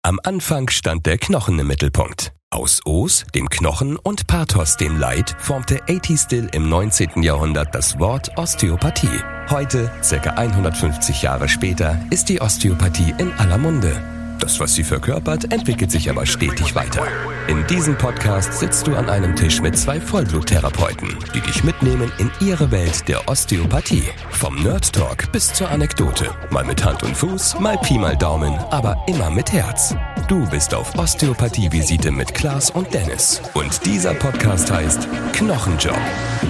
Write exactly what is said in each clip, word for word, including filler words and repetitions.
Am Anfang stand der Knochen im Mittelpunkt. Aus Os, dem Knochen, und Pathos, dem Leid, formte A T Still im neunzehnten Jahrhundert das Wort Osteopathie. Heute, circa hundertfünfzig Jahre später, ist die Osteopathie in aller Munde. Das, was sie verkörpert, entwickelt sich aber stetig weiter. In diesem Podcast sitzt du an einem Tisch mit zwei Vollbluttherapeuten, die dich mitnehmen in ihre Welt der Osteopathie. Vom Nerd Talk bis zur Anekdote. Mal mit Hand und Fuß, mal Pi mal Daumen, aber immer mit Herz. Du bist auf Osteopathie-Visite mit Klaas und Dennis. Und dieser Podcast heißt Knochenjob.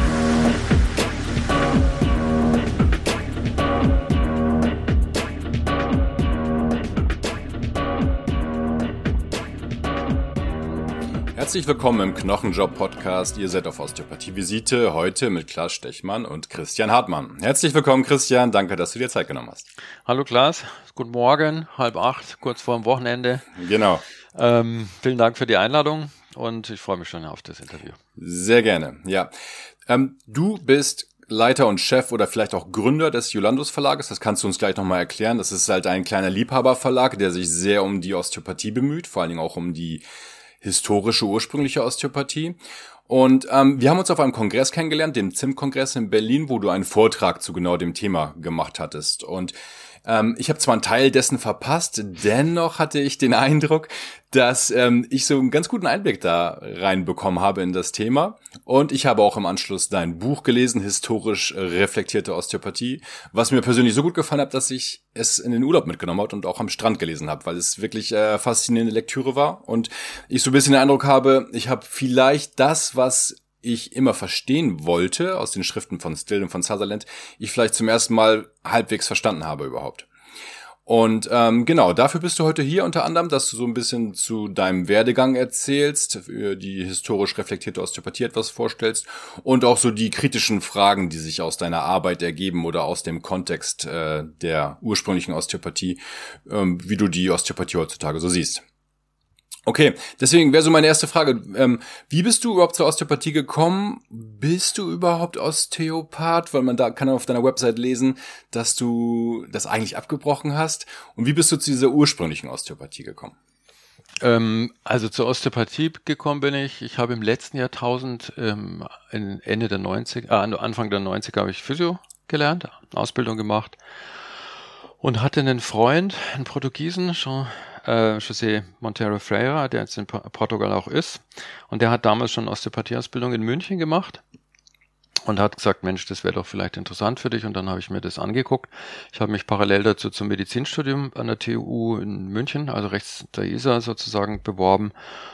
Herzlich willkommen im Knochenjob-Podcast. Ihr seid auf Osteopathie-Visite, heute mit Klaas Stechmann und Christian Hartmann. Herzlich willkommen, Christian. Danke, dass du dir Zeit genommen hast. Hallo Klaas, guten Morgen, halb acht, kurz vor dem Wochenende. Genau. Ähm, vielen Dank für die Einladung und ich freue mich schon auf das Interview. Sehr gerne, ja. Ähm, du bist Leiter und Chef oder vielleicht auch Gründer des Julandus Verlages. Das kannst du uns gleich nochmal erklären. Das ist halt ein kleiner Liebhaberverlag, der sich sehr um die Osteopathie bemüht, vor allen Dingen auch um die historische, ursprüngliche Osteopathie. Und ähm, wir haben uns auf einem Kongress kennengelernt, dem Z I M-Kongress in Berlin, wo du einen Vortrag zu genau dem Thema gemacht hattest. Und ähm, ich habe zwar einen Teil dessen verpasst, dennoch hatte ich den Eindruck, dass ähm, ich so einen ganz guten Einblick da reinbekommen habe in das Thema. Und ich habe auch im Anschluss dein Buch gelesen, historisch reflektierte Osteopathie, was mir persönlich so gut gefallen hat, dass ich es in den Urlaub mitgenommen habe und auch am Strand gelesen habe, weil es wirklich äh, faszinierende Lektüre war. Und ich so ein bisschen den Eindruck habe, ich habe vielleicht das, was ich immer verstehen wollte aus den Schriften von Still und von Sutherland, ich vielleicht zum ersten Mal halbwegs verstanden habe überhaupt. Und ähm, genau, dafür bist du heute hier unter anderem, dass du so ein bisschen zu deinem Werdegang erzählst, für die historisch reflektierte Osteopathie etwas vorstellst und auch so die kritischen Fragen, die sich aus deiner Arbeit ergeben oder aus dem Kontext äh, der ursprünglichen Osteopathie, ähm, wie du die Osteopathie heutzutage so siehst. Okay, deswegen wäre so meine erste Frage, ähm, wie bist du überhaupt zur Osteopathie gekommen? Bist du überhaupt Osteopath? Weil man da kann auf deiner Website lesen, dass du das eigentlich abgebrochen hast. Und wie bist du zu dieser ursprünglichen Osteopathie gekommen? Ähm, also zur Osteopathie gekommen bin ich, ich habe im letzten Jahrtausend, ähm, Ende der neunziger, äh, Anfang der neunziger habe ich Physio gelernt, Ausbildung gemacht und hatte einen Freund, einen Portugiesen, schon Äh, José Monteiro Freire, der jetzt in Portugal auch ist. Und der hat damals schon Osteopathieausbildung in München gemacht und hat gesagt, Mensch, das wäre doch vielleicht interessant für dich. Und dann habe ich mir das angeguckt. Ich habe mich parallel dazu zum Medizinstudium an der T U in München, also rechts der Isar sozusagen, beworben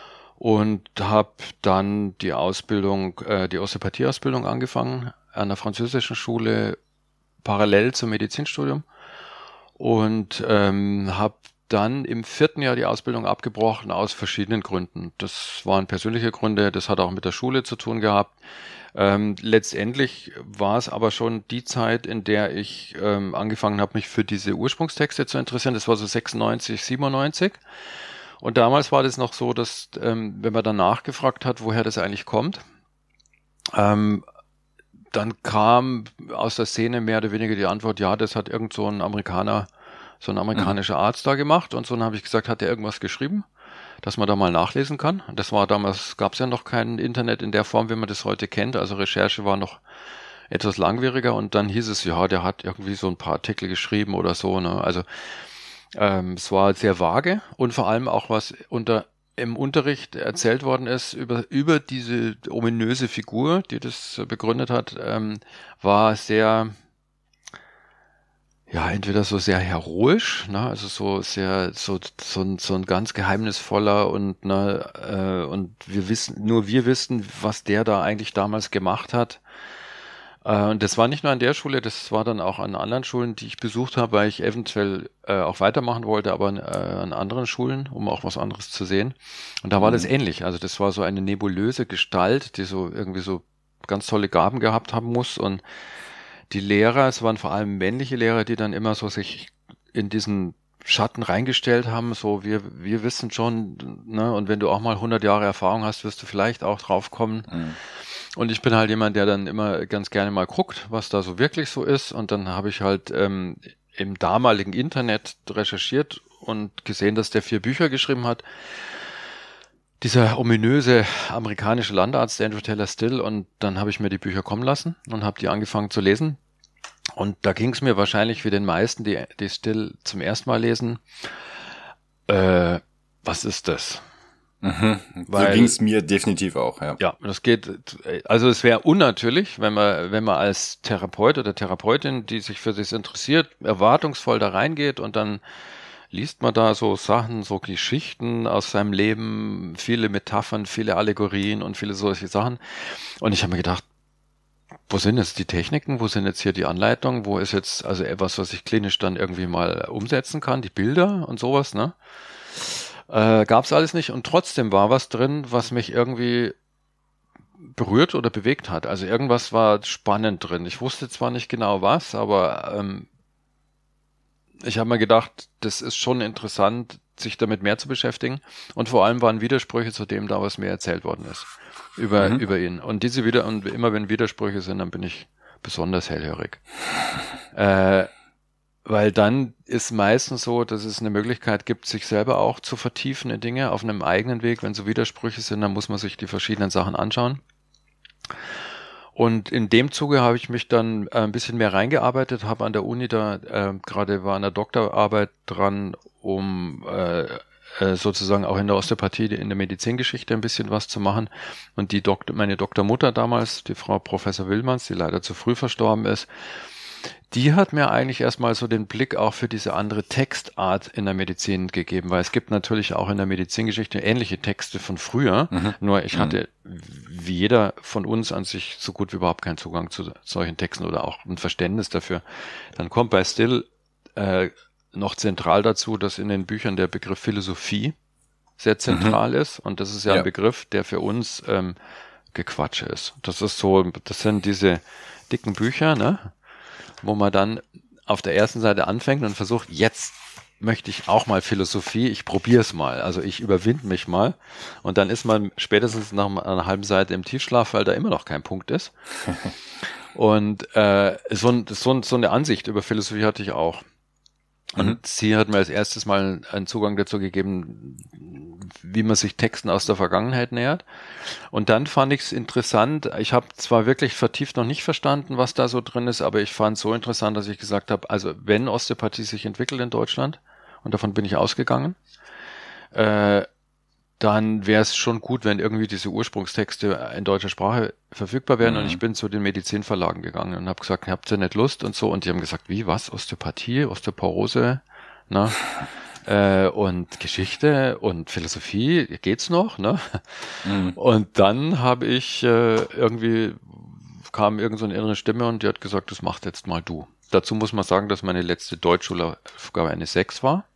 und habe dann die Ausbildung, äh, die Osteopathieausbildung angefangen an der französischen Schule parallel zum Medizinstudium und ähm, habe dann im vierten Jahr die Ausbildung abgebrochen aus verschiedenen Gründen. Das waren persönliche Gründe, das hat auch mit der Schule zu tun gehabt. Ähm, letztendlich war es aber schon die Zeit, in der ich ähm, angefangen habe, mich für diese Ursprungstexte zu interessieren. Das war so sechsundneunzig, siebenundneunzig. Und damals war das noch so, dass, ähm, wenn man dann nachgefragt hat, woher das eigentlich kommt, ähm, dann kam aus der Szene mehr oder weniger die Antwort, ja, das hat irgend so ein Amerikaner so ein amerikanischer Arzt da gemacht und so, dann habe ich gesagt, hat er irgendwas geschrieben, dass man da mal nachlesen kann. Und das war damals, gab es ja noch kein Internet in der Form, wie man das heute kennt, also Recherche war noch etwas langwieriger und dann hieß es, ja, der hat irgendwie so ein paar Artikel geschrieben oder so, ne? Also ähm, es war sehr vage und vor allem auch, was unter im Unterricht erzählt worden ist über über diese ominöse Figur, die das begründet hat, ähm, war sehr ja, entweder so sehr heroisch, ne, also so sehr, so, so ein, so ein ganz geheimnisvoller und, ne, äh, und wir wissen, nur wir wissen, was der da eigentlich damals gemacht hat. Äh, und das war nicht nur an der Schule, das war dann auch an anderen Schulen, die ich besucht habe, weil ich eventuell äh, auch weitermachen wollte, aber äh, an anderen Schulen, um auch was anderes zu sehen. Und da war mhm. das ähnlich. Also das war so eine nebulöse Gestalt, die so irgendwie so ganz tolle Gaben gehabt haben muss und die Lehrer, es waren vor allem männliche Lehrer, die dann immer so sich in diesen Schatten reingestellt haben, so wir wir wissen schon, ne, und wenn du auch mal hundert Jahre Erfahrung hast, wirst du vielleicht auch drauf kommen. Mhm. Und ich bin halt jemand, der dann immer ganz gerne mal guckt, was da so wirklich so ist und dann habe ich halt ähm, im damaligen Internet recherchiert und gesehen, dass der vier Bücher geschrieben hat. Dieser ominöse amerikanische Landarzt Andrew Taylor Still, und dann habe ich mir die Bücher kommen lassen und habe die angefangen zu lesen. Und da ging es mir wahrscheinlich wie den meisten, die, die Still zum ersten Mal lesen, äh, was ist das? Mhm. Weil, so ging es mir definitiv auch, ja. Ja, das geht, also es wäre unnatürlich, wenn man, wenn man als Therapeut oder Therapeutin, die sich für das interessiert, erwartungsvoll da reingeht und dann liest man da so Sachen, so Geschichten aus seinem Leben, viele Metaphern, viele Allegorien und viele solche Sachen. Und ich habe mir gedacht, wo sind jetzt die Techniken, wo sind jetzt hier die Anleitungen, wo ist jetzt also etwas, was ich klinisch dann irgendwie mal umsetzen kann, die Bilder und sowas, ne? Äh, gab's alles nicht, und trotzdem war was drin, was mich irgendwie berührt oder bewegt hat. Also irgendwas war spannend drin. Ich wusste zwar nicht genau was, aber ähm, ich habe mir gedacht, das ist schon interessant, sich damit mehr zu beschäftigen, und vor allem waren Widersprüche zu dem da, was mir erzählt worden ist über mhm. über ihn. Und diese wieder und immer wenn Widersprüche sind, dann bin ich besonders hellhörig. äh, Weil dann ist meistens so, dass es eine Möglichkeit gibt, sich selber auch zu vertiefen in Dinge auf einem eigenen Weg. Wenn so Widersprüche sind, dann muss man sich die verschiedenen Sachen anschauen. Und in dem Zuge habe ich mich dann ein bisschen mehr reingearbeitet, habe an der Uni da äh, gerade war an der Doktorarbeit dran, um äh, sozusagen auch in der Osteopathie, in der Medizingeschichte ein bisschen was zu machen. Und die Doktor, meine Doktormutter damals, die Frau Professor Willmanns, die leider zu früh verstorben ist, die hat mir eigentlich erstmal so den Blick auch für diese andere Textart in der Medizin gegeben, weil es gibt natürlich auch in der Medizingeschichte ähnliche Texte von früher, mhm. nur ich hatte, wie jeder von uns an sich, so gut wie überhaupt keinen Zugang zu solchen Texten oder auch ein Verständnis dafür. Dann kommt bei Still äh, noch zentral dazu, dass in den Büchern der Begriff Philosophie sehr zentral mhm. ist, und das ist ja, ja ein Begriff, der für uns ähm, Gequatsche ist. Das ist so, das sind diese dicken Bücher, ne? Wo man dann auf der ersten Seite anfängt und versucht, jetzt möchte ich auch mal Philosophie, ich probiere es mal, also ich überwinde mich mal, und dann ist man spätestens nach einer halben Seite im Tiefschlaf, weil da immer noch kein Punkt ist. Und äh, so, so, so eine Ansicht über Philosophie hatte ich auch. Und mhm. sie hat mir als erstes mal einen Zugang dazu gegeben, wie man sich Texten aus der Vergangenheit nähert. Und dann fand ich es interessant. Ich habe zwar wirklich vertieft noch nicht verstanden, was da so drin ist, aber ich fand es so interessant, dass ich gesagt habe, also wenn Osteopathie sich entwickelt in Deutschland, und davon bin ich ausgegangen, äh, dann wäre es schon gut, wenn irgendwie diese Ursprungstexte in deutscher Sprache verfügbar wären. Mhm. Und ich bin zu den Medizinverlagen gegangen und habe gesagt, habt ihr nicht Lust und so. Und die haben gesagt, wie, was, Osteopathie, Osteoporose, na, äh, und Geschichte und Philosophie, geht's noch, ne? Mhm. Und dann habe ich äh, irgendwie, kam irgend so eine innere Stimme und die hat gesagt, das machst jetzt mal du. Dazu muss man sagen, dass meine letzte Deutschschulaufgabe eine sechs war.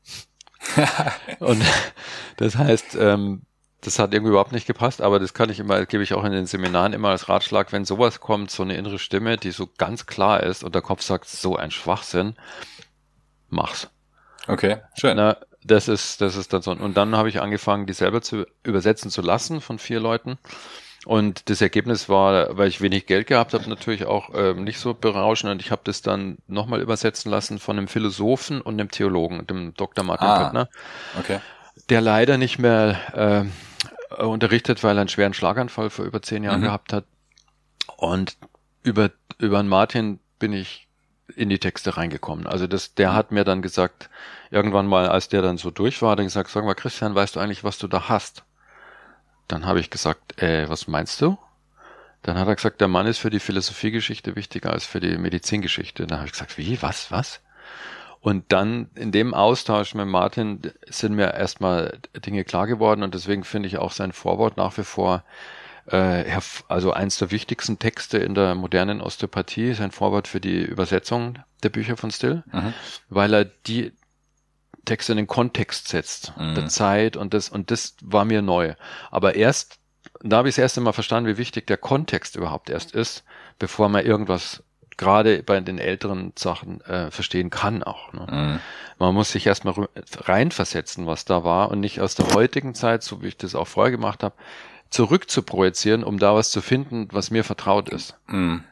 Und das heißt, ähm, das hat irgendwie überhaupt nicht gepasst, aber das kann ich immer, gebe ich auch in den Seminaren immer als Ratschlag, wenn sowas kommt, so eine innere Stimme, die so ganz klar ist und der Kopf sagt, so ein Schwachsinn, mach's. Okay, schön. Na, das ist, das ist dann so. Und dann habe ich angefangen, die selber zu übersetzen zu lassen von vier Leuten. Und das Ergebnis war, weil ich wenig Geld gehabt habe, natürlich auch ähm, nicht so berauschend. Und ich habe das dann nochmal übersetzen lassen von einem Philosophen und einem Theologen, dem Doktor Martin ah, Pöttner, okay. der leider nicht mehr äh, unterrichtet, weil er einen schweren Schlaganfall vor über zehn Jahren mhm. gehabt hat. Und über über den Martin bin ich in die Texte reingekommen. Also das, der hat mir dann gesagt, irgendwann mal, als der dann so durch war, hat er gesagt, sag mal, Christian, weißt du eigentlich, was du da hast? Dann habe ich gesagt, äh, was meinst du? Dann hat er gesagt, der Mann ist für die Philosophiegeschichte wichtiger als für die Medizingeschichte. Dann habe ich gesagt, wie, was, was? Und dann in dem Austausch mit Martin sind mir erstmal Dinge klar geworden, und deswegen finde ich auch sein Vorwort nach wie vor, äh, also eins der wichtigsten Texte in der modernen Osteopathie, sein Vorwort für die Übersetzung der Bücher von Still, mhm. weil er die Texte in den Kontext setzt, mhm. der Zeit, und das, und das war mir neu. Aber erst, da habe ich das erste Mal verstanden, wie wichtig der Kontext überhaupt erst ist, bevor man irgendwas gerade bei den älteren Sachen äh, verstehen kann auch. Ne? Mhm. Man muss sich erstmal reinversetzen, was da war, und nicht aus der heutigen Zeit, so wie ich das auch vorher gemacht habe, zurück zu projizieren, um da was zu finden, was mir vertraut ist. Mhm.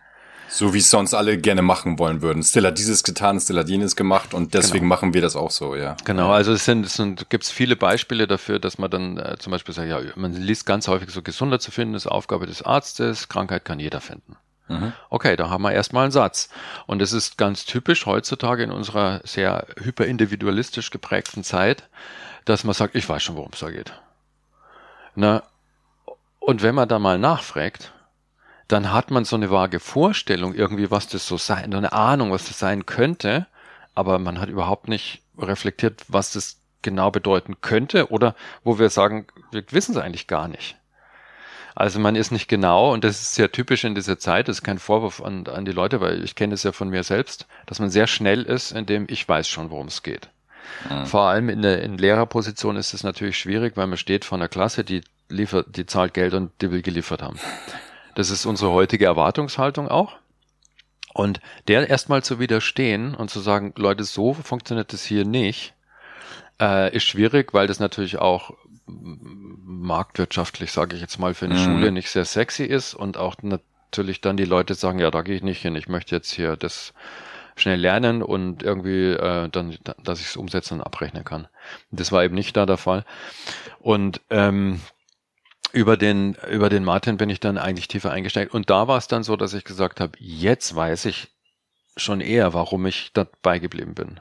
So wie es sonst alle gerne machen wollen würden. Still hat dieses getan, Still hat jenes gemacht und deswegen genau. machen wir das auch so, ja. Genau, also es sind, es sind, gibt es viele Beispiele dafür, dass man dann äh, zum Beispiel sagt, ja, man liest ganz häufig so, Gesundheit zu finden ist Aufgabe des Arztes, Krankheit kann jeder finden. Mhm. Okay, da haben wir erstmal einen Satz. Und es ist ganz typisch heutzutage in unserer sehr hyperindividualistisch geprägten Zeit, dass man sagt, ich weiß schon, worum es da geht. Na, und wenn man da mal nachfragt, dann hat man so eine vage Vorstellung irgendwie, was das so sein, eine Ahnung, was das sein könnte, aber man hat überhaupt nicht reflektiert, was das genau bedeuten könnte oder wo wir sagen, wir wissen es eigentlich gar nicht. Also man ist nicht genau, und das ist sehr typisch in dieser Zeit, das ist kein Vorwurf an, an die Leute, weil ich kenne es ja von mir selbst, dass man sehr schnell ist, indem ich weiß schon, worum es geht. Mhm. Vor allem in der in Lehrerposition ist es natürlich schwierig, weil man steht vor einer Klasse, die liefert, die zahlt Geld und die will geliefert haben. Das ist unsere heutige Erwartungshaltung auch. Und der erstmal zu widerstehen und zu sagen, Leute, so funktioniert das hier nicht, äh, ist schwierig, weil das natürlich auch marktwirtschaftlich, sage ich jetzt mal, für eine mhm. Schule nicht sehr sexy ist und auch natürlich dann die Leute sagen, ja, da gehe ich nicht hin, ich möchte jetzt hier das schnell lernen und irgendwie äh, dann, dass ich es umsetzen und abrechnen kann. Das war eben nicht da der Fall. Und ähm, Über den, über den Martin bin ich dann eigentlich tiefer eingesteigt. Und da war es dann so, dass ich gesagt habe, jetzt weiß ich schon eher, warum ich dabei geblieben bin.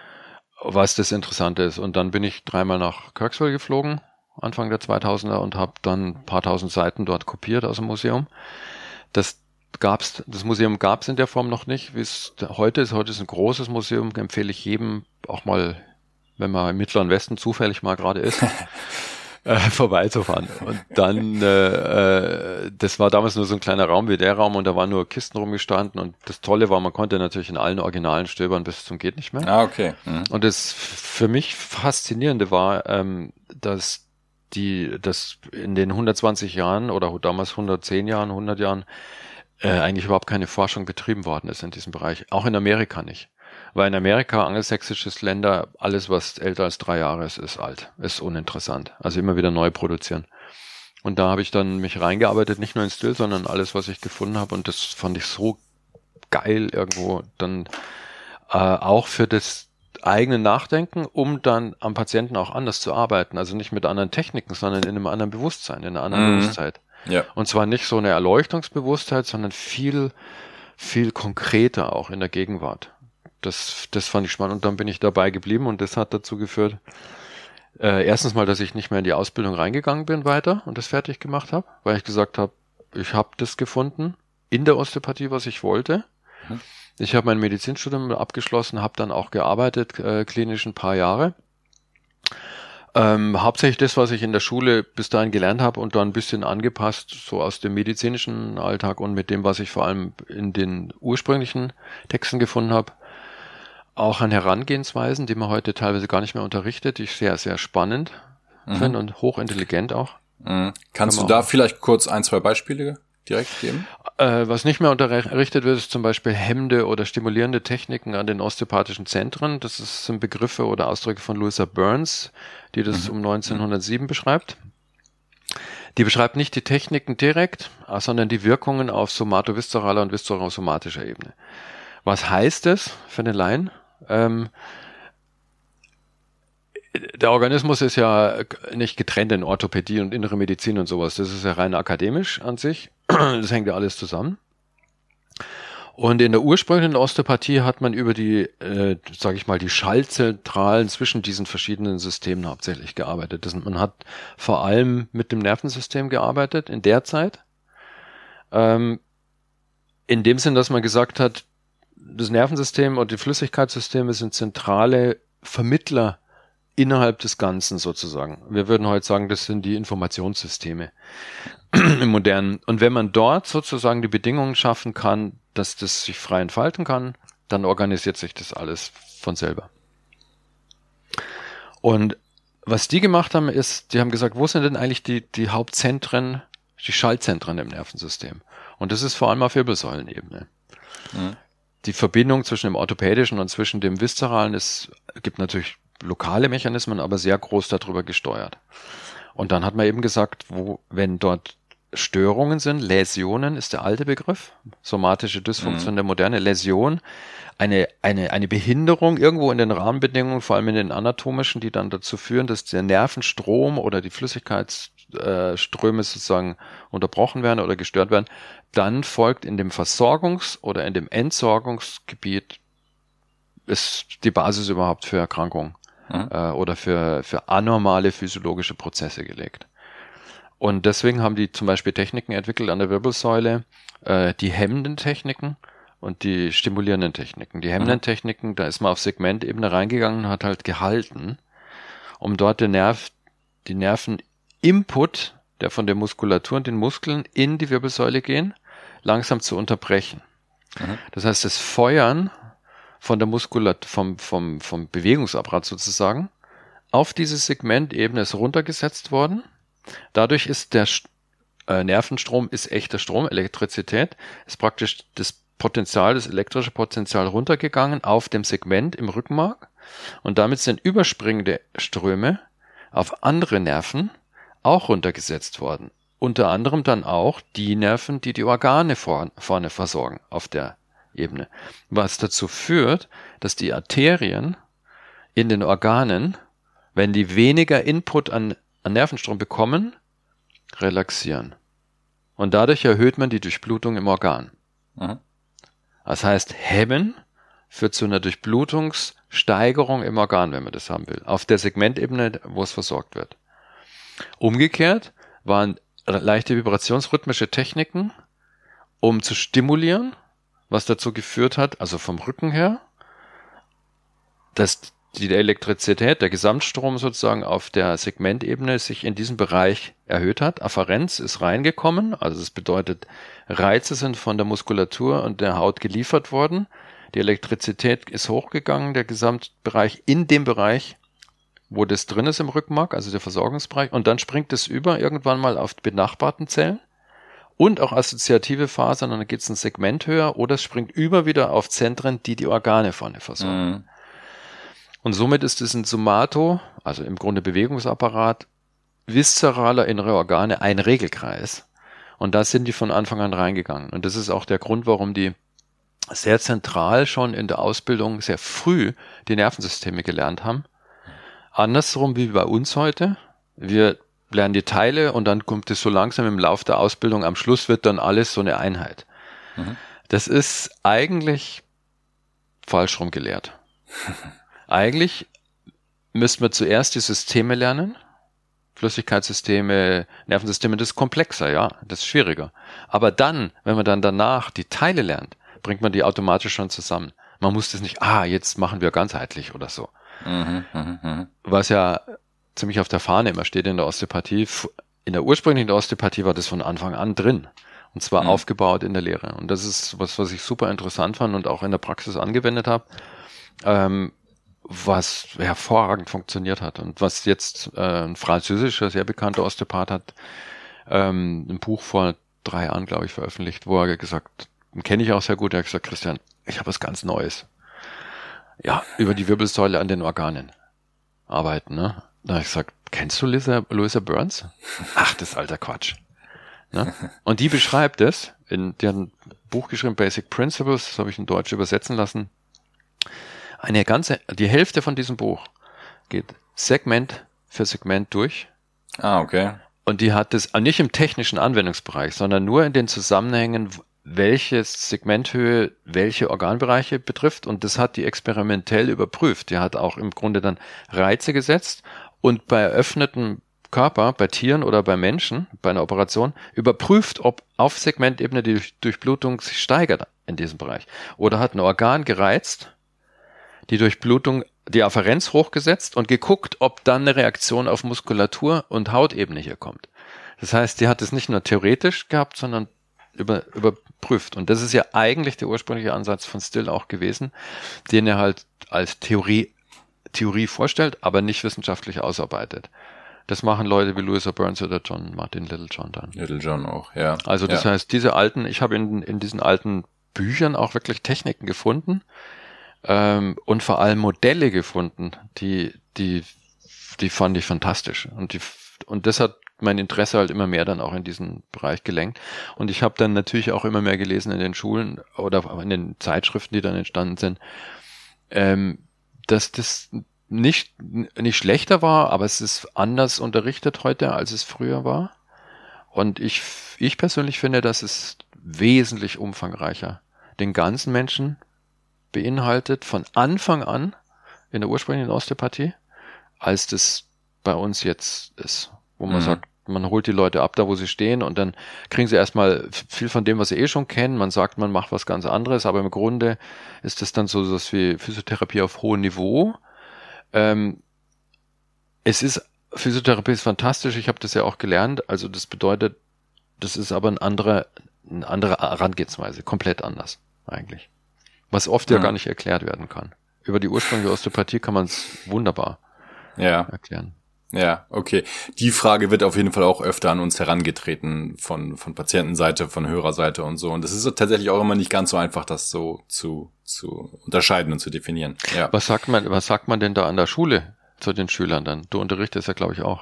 Was das Interessante ist. Und dann bin ich dreimal nach Kirksville geflogen, Anfang der zweitausender, und habe dann ein paar tausend Seiten dort kopiert aus dem Museum. Das gab's, das Museum gab es in der Form noch nicht, wie es heute ist. Heute ist ein großes Museum, empfehle ich jedem auch mal, wenn man im Mittleren Westen zufällig mal gerade ist, Äh, vorbeizufahren. Und dann, äh, äh, das war damals nur so ein kleiner Raum wie der Raum und da waren nur Kisten rumgestanden und das Tolle war, man konnte natürlich in allen Originalen stöbern bis zum geht nicht mehr. Ah, okay. Mhm. Und das für mich Faszinierende war, ähm, dass die, dass in den hundertzwanzig Jahren oder damals hundertzehn Jahren, hundert Jahren äh, eigentlich überhaupt keine Forschung betrieben worden ist in diesem Bereich. Auch in Amerika nicht. Weil in Amerika, angelsächsisches Länder, alles, was älter als drei Jahre ist, ist alt, ist uninteressant. Also immer wieder neu produzieren. Und da habe ich dann mich reingearbeitet, nicht nur in Still, sondern alles, was ich gefunden habe. Und das fand ich so geil irgendwo dann äh, auch für das eigene Nachdenken, um dann am Patienten auch anders zu arbeiten. Also nicht mit anderen Techniken, sondern in einem anderen Bewusstsein, in einer anderen mhm. Bewusstheit. Ja. Und zwar nicht so eine Erleuchtungsbewusstheit, sondern viel, viel konkreter auch in der Gegenwart. Das, das fand ich spannend und dann bin ich dabei geblieben und das hat dazu geführt, äh, erstens mal, dass ich nicht mehr in die Ausbildung reingegangen bin weiter und das fertig gemacht habe, weil ich gesagt habe, ich habe das gefunden in der Osteopathie, was ich wollte. Mhm. Ich habe mein Medizinstudium abgeschlossen, habe dann auch gearbeitet, äh, klinisch ein paar Jahre. Ähm, hauptsächlich das, was ich in der Schule bis dahin gelernt habe und dann ein bisschen angepasst, so aus dem medizinischen Alltag und mit dem, was ich vor allem in den ursprünglichen Texten gefunden habe. Auch an Herangehensweisen, die man heute teilweise gar nicht mehr unterrichtet, die ich sehr, sehr spannend mhm. finde und hochintelligent auch. Mhm. Kannst du da vielleicht kurz ein, zwei Beispiele direkt geben? Äh, was nicht mehr unterrichtet wird, ist zum Beispiel hemmende oder stimulierende Techniken an den osteopathischen Zentren. Das sind Begriffe oder Ausdrücke von Louisa Burns, die das mhm. um neunzehnhundertsieben beschreibt. Die beschreibt nicht die Techniken direkt, sondern die Wirkungen auf somatoviszeraler und viszerosomatischer Ebene. Was heißt es für den Laien? Ähm, der Organismus ist ja nicht getrennt in Orthopädie und innere Medizin und sowas. Das ist ja rein akademisch an sich. Das hängt ja alles zusammen. Und in der ursprünglichen Osteopathie hat man über die, äh, sage ich mal, die Schaltzentralen zwischen diesen verschiedenen Systemen hauptsächlich gearbeitet. Das, man hat vor allem mit dem Nervensystem gearbeitet in der Zeit. Ähm, in dem Sinn, dass man gesagt hat, das Nervensystem und die Flüssigkeitssysteme sind zentrale Vermittler innerhalb des Ganzen sozusagen. Wir würden heute sagen, das sind die Informationssysteme im Modernen. Und wenn man dort sozusagen die Bedingungen schaffen kann, dass das sich frei entfalten kann, dann organisiert sich das alles von selber. Und was die gemacht haben, ist, die haben gesagt, wo sind denn eigentlich die, die Hauptzentren, die Schaltzentren im Nervensystem? Und das ist vor allem auf Wirbelsäulenebene. Mhm. Die Verbindung zwischen dem orthopädischen und zwischen dem viszeralen ist, gibt natürlich lokale Mechanismen, aber sehr groß darüber gesteuert. Und dann hat man eben gesagt, wo, wenn dort Störungen sind. Läsionen ist der alte Begriff. Somatische Dysfunktion, mhm. der moderne. Läsion, eine, eine, eine Behinderung irgendwo in den Rahmenbedingungen, vor allem in den anatomischen, die dann dazu führen, dass der Nervenstrom oder die Flüssigkeitsströme sozusagen unterbrochen werden oder gestört werden. Dann folgt in dem Versorgungs- oder in dem Entsorgungsgebiet ist die Basis überhaupt für Erkrankungen mhm. äh, oder für, für anormale physiologische Prozesse gelegt. Und deswegen haben die zum Beispiel Techniken entwickelt an der Wirbelsäule, äh, die hemmenden Techniken und die stimulierenden Techniken. Die hemmenden mhm. Techniken, da ist man auf Segmentebene reingegangen und hat halt gehalten, um dort den Nerv, die Nerveninput, der von der Muskulatur und den Muskeln in die Wirbelsäule gehen, langsam zu unterbrechen. Mhm. Das heißt, das Feuern von der Muskulatur, vom, vom, vom Bewegungsapparat sozusagen, auf diese Segmentebene ist runtergesetzt worden. Dadurch ist der äh, Nervenstrom ist echter Strom, Elektrizität, ist praktisch das Potenzial, das elektrische Potenzial runtergegangen auf dem Segment im Rückenmark und damit sind überspringende Ströme auf andere Nerven auch runtergesetzt worden. Unter anderem dann auch die Nerven, die die Organe vor, vorne versorgen auf der Ebene. Was dazu führt, dass die Arterien in den Organen, wenn die weniger Input an an Nervenstrom bekommen, relaxieren. Und dadurch erhöht man die Durchblutung im Organ. Mhm. Das heißt, hemmen führt zu einer Durchblutungssteigerung im Organ, wenn man das haben will, auf der Segmentebene, wo es versorgt wird. Umgekehrt waren leichte vibrationsrhythmische Techniken, um zu stimulieren, was dazu geführt hat, also vom Rücken her, dass die Elektrizität, der Gesamtstrom sozusagen auf der Segmentebene sich in diesem Bereich erhöht hat. Afferenz ist reingekommen, also das bedeutet, Reize sind von der Muskulatur und der Haut geliefert worden. Die Elektrizität ist hochgegangen, der Gesamtbereich in dem Bereich, wo das drin ist im Rückenmark, also der Versorgungsbereich. Und dann springt es über irgendwann mal auf die benachbarten Zellen und auch assoziative Fasern, und dann geht es ein Segment höher oder es springt über wieder auf Zentren, die die Organe vorne versorgen. Mhm. Und somit ist es ein Somato, also im Grunde Bewegungsapparat, viszeraler innere Organe, ein Regelkreis. Und da sind die von Anfang an reingegangen. Und das ist auch der Grund, warum die sehr zentral schon in der Ausbildung sehr früh die Nervensysteme gelernt haben. Andersrum wie bei uns heute. Wir lernen die Teile und dann kommt es so langsam im Laufe der Ausbildung. Am Schluss wird dann alles so eine Einheit. Mhm. Das ist eigentlich falsch rum gelehrt. Eigentlich müssten wir zuerst die Systeme lernen. Flüssigkeitssysteme, Nervensysteme, das ist komplexer, ja, das ist schwieriger. Aber dann, wenn man dann danach die Teile lernt, bringt man die automatisch schon zusammen. Man muss das nicht, ah, jetzt machen wir ganzheitlich oder so. Mhm, mh, mh. Was ja ziemlich auf der Fahne immer steht in der Osteopathie. In der ursprünglichen Osteopathie war das von Anfang an drin. Und zwar mhm. aufgebaut in der Lehre. Und das ist was, was ich super interessant fand und auch in der Praxis angewendet habe. Ähm, was hervorragend funktioniert hat und was jetzt äh, ein französischer, sehr bekannter Osteopath hat ähm, ein Buch vor drei Jahren, glaube ich, veröffentlicht, wo er gesagt, den kenne ich auch sehr gut, er hat gesagt, Christian, ich habe was ganz Neues. Ja, über die Wirbelsäule an den Organen arbeiten, ne? Da habe ich gesagt, kennst du Louisa, Louisa Burns? Ach, das ist alter Quatsch. Ne? Und die beschreibt es, in, die hat ein Buch geschrieben, Basic Principles, das habe ich in Deutsch übersetzen lassen. Eine ganze, die Hälfte von diesem Buch geht Segment für Segment durch. Ah, okay. Und die hat das nicht im technischen Anwendungsbereich, sondern nur in den Zusammenhängen, welche Segmenthöhe welche Organbereiche betrifft. Und das hat die experimentell überprüft. Die hat auch im Grunde dann Reize gesetzt und bei eröffnetem Körper, bei Tieren oder bei Menschen, bei einer Operation, überprüft, ob auf Segmentebene die Durchblutung sich steigert in diesem Bereich. Oder hat ein Organ gereizt, die Durchblutung, die Afferenz hochgesetzt und geguckt, ob dann eine Reaktion auf Muskulatur und Hautebene hier kommt. Das heißt, die hat es nicht nur theoretisch gehabt, sondern über, überprüft. Und das ist ja eigentlich der ursprüngliche Ansatz von Still auch gewesen, den er halt als Theorie, Theorie vorstellt, aber nicht wissenschaftlich ausarbeitet. Das machen Leute wie Louisa Burns oder John Martin Littlejohn dann. Littlejohn auch, ja. Also das ja. heißt, diese alten, ich habe in, in diesen alten Büchern auch wirklich Techniken gefunden, Ähm, und vor allem Modelle gefunden, die, die, die fand ich fantastisch. Und die, und das hat mein Interesse halt immer mehr dann auch in diesen Bereich gelenkt. Und ich habe dann natürlich auch immer mehr gelesen in den Schulen oder in den Zeitschriften, die dann entstanden sind, ähm, dass das nicht, nicht schlechter war, aber es ist anders unterrichtet heute, als es früher war. Und ich, ich persönlich finde, dass es wesentlich umfangreicher den ganzen Menschen beinhaltet, von Anfang an in der ursprünglichen Osteopathie, als das bei uns jetzt ist, wo man mhm. sagt, man holt die Leute ab, da wo sie stehen, und dann kriegen sie erstmal viel von dem, was sie eh schon kennen. Man sagt, man macht was ganz anderes, aber im Grunde ist das dann so was wie Physiotherapie auf hohem Niveau. Ähm, es ist, Physiotherapie ist fantastisch, ich habe das ja auch gelernt, also das bedeutet, das ist aber ein anderer, eine andere Herangehensweise, komplett anders eigentlich. Was oft ja, ja gar nicht erklärt werden kann. Über die ursprüngliche Osteopathie kann man es wunderbar ja. erklären. Ja, okay. Die Frage wird auf jeden Fall auch öfter an uns herangetreten von von Patientenseite, von Hörerseite und so. Und es ist tatsächlich auch immer nicht ganz so einfach, das so zu zu unterscheiden und zu definieren. Ja. Was sagt man, was sagt man denn da an der Schule zu den Schülern dann? Du unterrichtest ja, glaube ich, auch.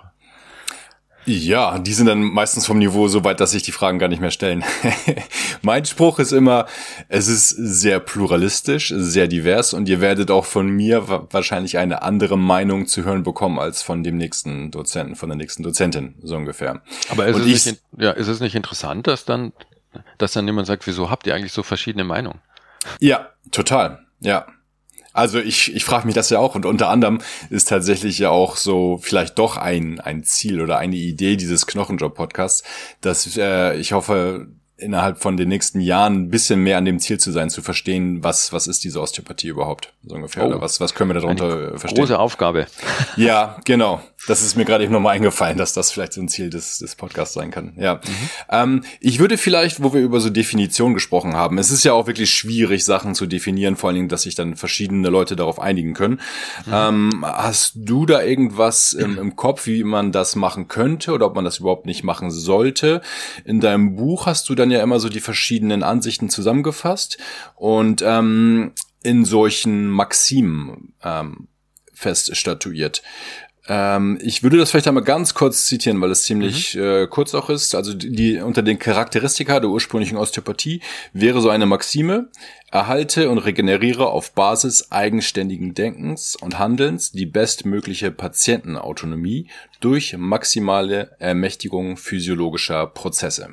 Ja, die sind dann meistens vom Niveau so weit, dass sich die Fragen gar nicht mehr stellen. Mein Spruch ist immer, es ist sehr pluralistisch, sehr divers, und ihr werdet auch von mir wa- wahrscheinlich eine andere Meinung zu hören bekommen als von dem nächsten Dozenten, von der nächsten Dozentin, so ungefähr. Aber ist, und es, ich, nicht, ja, ist es nicht interessant, dass dann, dass dann jemand sagt, wieso habt ihr eigentlich so verschiedene Meinungen? Ja, total, ja. Also ich ich frage mich das ja auch, und unter anderem ist tatsächlich ja auch so vielleicht doch ein ein Ziel oder eine Idee dieses Knochenjob-Podcasts, dass äh, ich hoffe, innerhalb von den nächsten Jahren ein bisschen mehr an dem Ziel zu sein, zu verstehen, was was ist diese Osteopathie überhaupt, so ungefähr, oh, oder was was können wir darunter eine verstehen? Große Aufgabe. Ja, genau. Das ist mir gerade eben nochmal eingefallen, dass das vielleicht so ein Ziel des des Podcasts sein kann. Ja, mhm. ähm, ich würde vielleicht, wo wir über so Definition gesprochen haben, es ist ja auch wirklich schwierig, Sachen zu definieren, vor allen Dingen, dass sich dann verschiedene Leute darauf einigen können. Mhm. Ähm, hast du da irgendwas im, im Kopf, wie man das machen könnte oder ob man das überhaupt nicht machen sollte? In deinem Buch hast du dann ja immer so die verschiedenen Ansichten zusammengefasst und ähm, in solchen Maximen ähm, fest statuiert. Ähm, ich würde das vielleicht einmal ganz kurz zitieren, weil es ziemlich mhm. äh, kurz auch ist. Also die, die unter den Charakteristika der ursprünglichen Osteopathie wäre so eine Maxime: Erhalte und regeneriere auf Basis eigenständigen Denkens und Handelns die bestmögliche Patientenautonomie durch maximale Ermächtigung physiologischer Prozesse.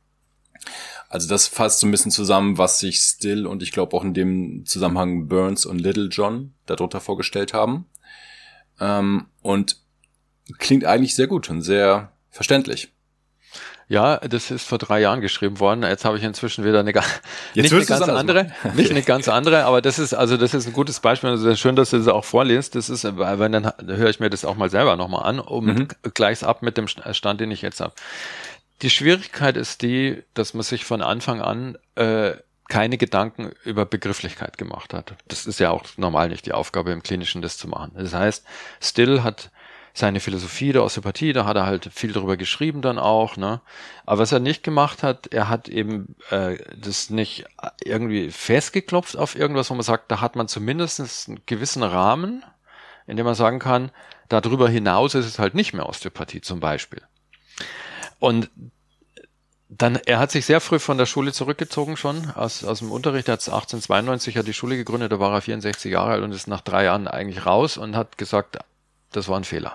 Also das fasst so ein bisschen zusammen, was sich Still und ich glaube auch in dem Zusammenhang Burns und Littlejohn darunter vorgestellt haben. Ähm, und klingt eigentlich sehr gut und sehr verständlich. Ja, das ist vor drei Jahren geschrieben worden. Jetzt habe ich inzwischen wieder eine, ga- nicht eine ganz andere, okay. nicht eine ganz andere, aber das ist also das ist ein gutes Beispiel. Also schön, dass du das auch vorliest. Das ist, weil dann höre ich mir das auch mal selber nochmal an, um mhm. gleich ab mit dem Stand, den ich jetzt habe. Die Schwierigkeit ist die, dass man sich von Anfang an äh, keine Gedanken über Begrifflichkeit gemacht hat. Das ist ja auch normal nicht die Aufgabe im Klinischen, das zu machen. Das heißt, Still hat seine Philosophie der Osteopathie, da hat er halt viel drüber geschrieben dann auch, ne? Aber was er nicht gemacht hat, er hat eben äh, das nicht irgendwie festgeklopft auf irgendwas, wo man sagt, da hat man zumindest einen gewissen Rahmen, in dem man sagen kann, darüber hinaus ist es halt nicht mehr Osteopathie zum Beispiel. Und dann, er hat sich sehr früh von der Schule zurückgezogen schon, aus, aus dem Unterricht. Er hat achtzehnhundertzweiundneunzig hat die Schule gegründet, da war er vierundsechzig Jahre alt und ist nach drei Jahren eigentlich raus und hat gesagt, das war ein Fehler.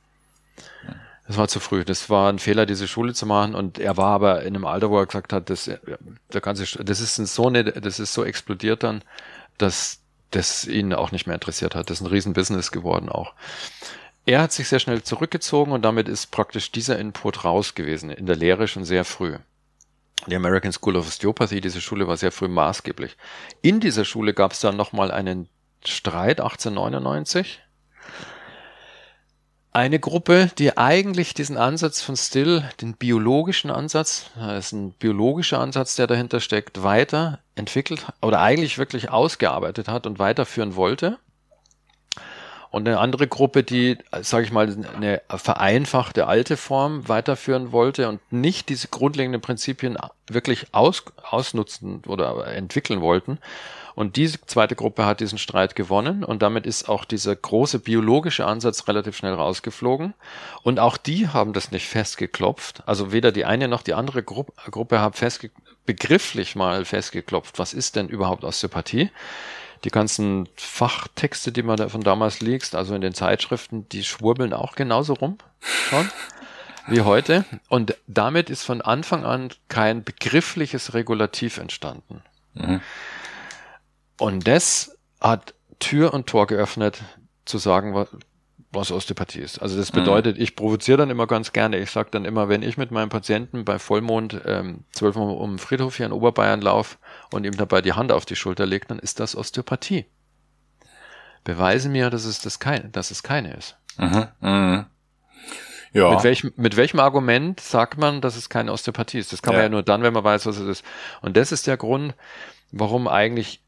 Das war zu früh. Das war ein Fehler, diese Schule zu machen. Und er war aber in einem Alter, wo er gesagt hat, das, der ganze, das ist so eine, das ist so explodiert dann, dass das ihn auch nicht mehr interessiert hat. Das ist ein Riesenbusiness geworden auch. Er hat sich sehr schnell zurückgezogen und damit ist praktisch dieser Input raus gewesen, in der Lehre schon sehr früh. Die American School of Osteopathy, diese Schule war sehr früh maßgeblich. In dieser Schule gab es dann nochmal einen Streit, achtzehnhundertneunundneunzig. Eine Gruppe, die eigentlich diesen Ansatz von Still, den biologischen Ansatz, das ist ein biologischer Ansatz, der dahinter steckt, weiterentwickelt oder eigentlich wirklich ausgearbeitet hat und weiterführen wollte. Und eine andere Gruppe, die, sage ich mal, eine vereinfachte alte Form weiterführen wollte und nicht diese grundlegenden Prinzipien wirklich aus, ausnutzen oder entwickeln wollten. Und diese zweite Gruppe hat diesen Streit gewonnen und damit ist auch dieser große biologische Ansatz relativ schnell rausgeflogen. Und auch die haben das nicht festgeklopft. Also weder die eine noch die andere Gru- Gruppe hat festge- begrifflich mal festgeklopft, was ist denn überhaupt Osteopathie? Die ganzen Fachtexte, die man da von damals liest, also in den Zeitschriften, die schwurbeln auch genauso rum schon wie heute. Und damit ist von Anfang an kein begriffliches Regulativ entstanden. Mhm. Und das hat Tür und Tor geöffnet, zu sagen, was, was Osteopathie ist. Also das bedeutet, mhm. ich provoziere dann immer ganz gerne. Ich sage dann immer, wenn ich mit meinem Patienten bei Vollmond ähm, zwölfmal um den Friedhof hier in Oberbayern laufe und ihm dabei die Hand auf die Schulter lege, dann ist das Osteopathie. Beweise mir, dass es, das kein, dass es keine ist. Mhm. Mhm. Ja. Mit welchem, mit welchem Argument sagt man, dass es keine Osteopathie ist? Das kann ja. man ja nur dann, wenn man weiß, was es ist. Und das ist der Grund, warum eigentlich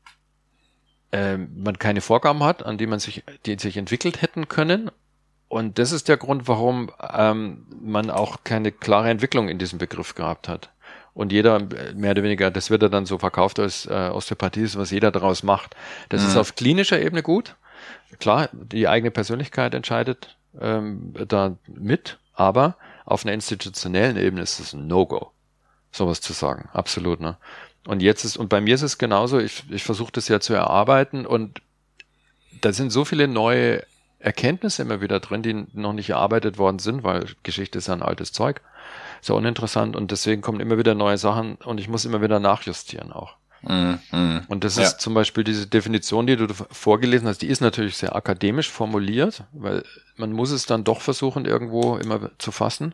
man keine Vorgaben hat, an die man sich, die sich entwickelt hätten können. Und das ist der Grund, warum ähm, man auch keine klare Entwicklung in diesem Begriff gehabt hat. Und jeder, mehr oder weniger, das wird ja dann so verkauft als äh, Osteopathie, ist, was jeder daraus macht. Das mhm. ist auf klinischer Ebene gut. Klar, die eigene Persönlichkeit entscheidet ähm, da mit, aber auf einer institutionellen Ebene ist es ein No-Go, sowas zu sagen. Absolut, ne? Und jetzt ist, und bei mir ist es genauso, ich, ich versuche das ja zu erarbeiten und da sind so viele neue Erkenntnisse immer wieder drin, die noch nicht erarbeitet worden sind, weil Geschichte ist ja ein altes Zeug, ist ja uninteressant und deswegen kommen immer wieder neue Sachen und ich muss immer wieder nachjustieren auch. Mm, mm, und das ja. ist zum Beispiel diese Definition, die du vorgelesen hast, die ist natürlich sehr akademisch formuliert, weil man muss es dann doch versuchen, irgendwo immer zu fassen.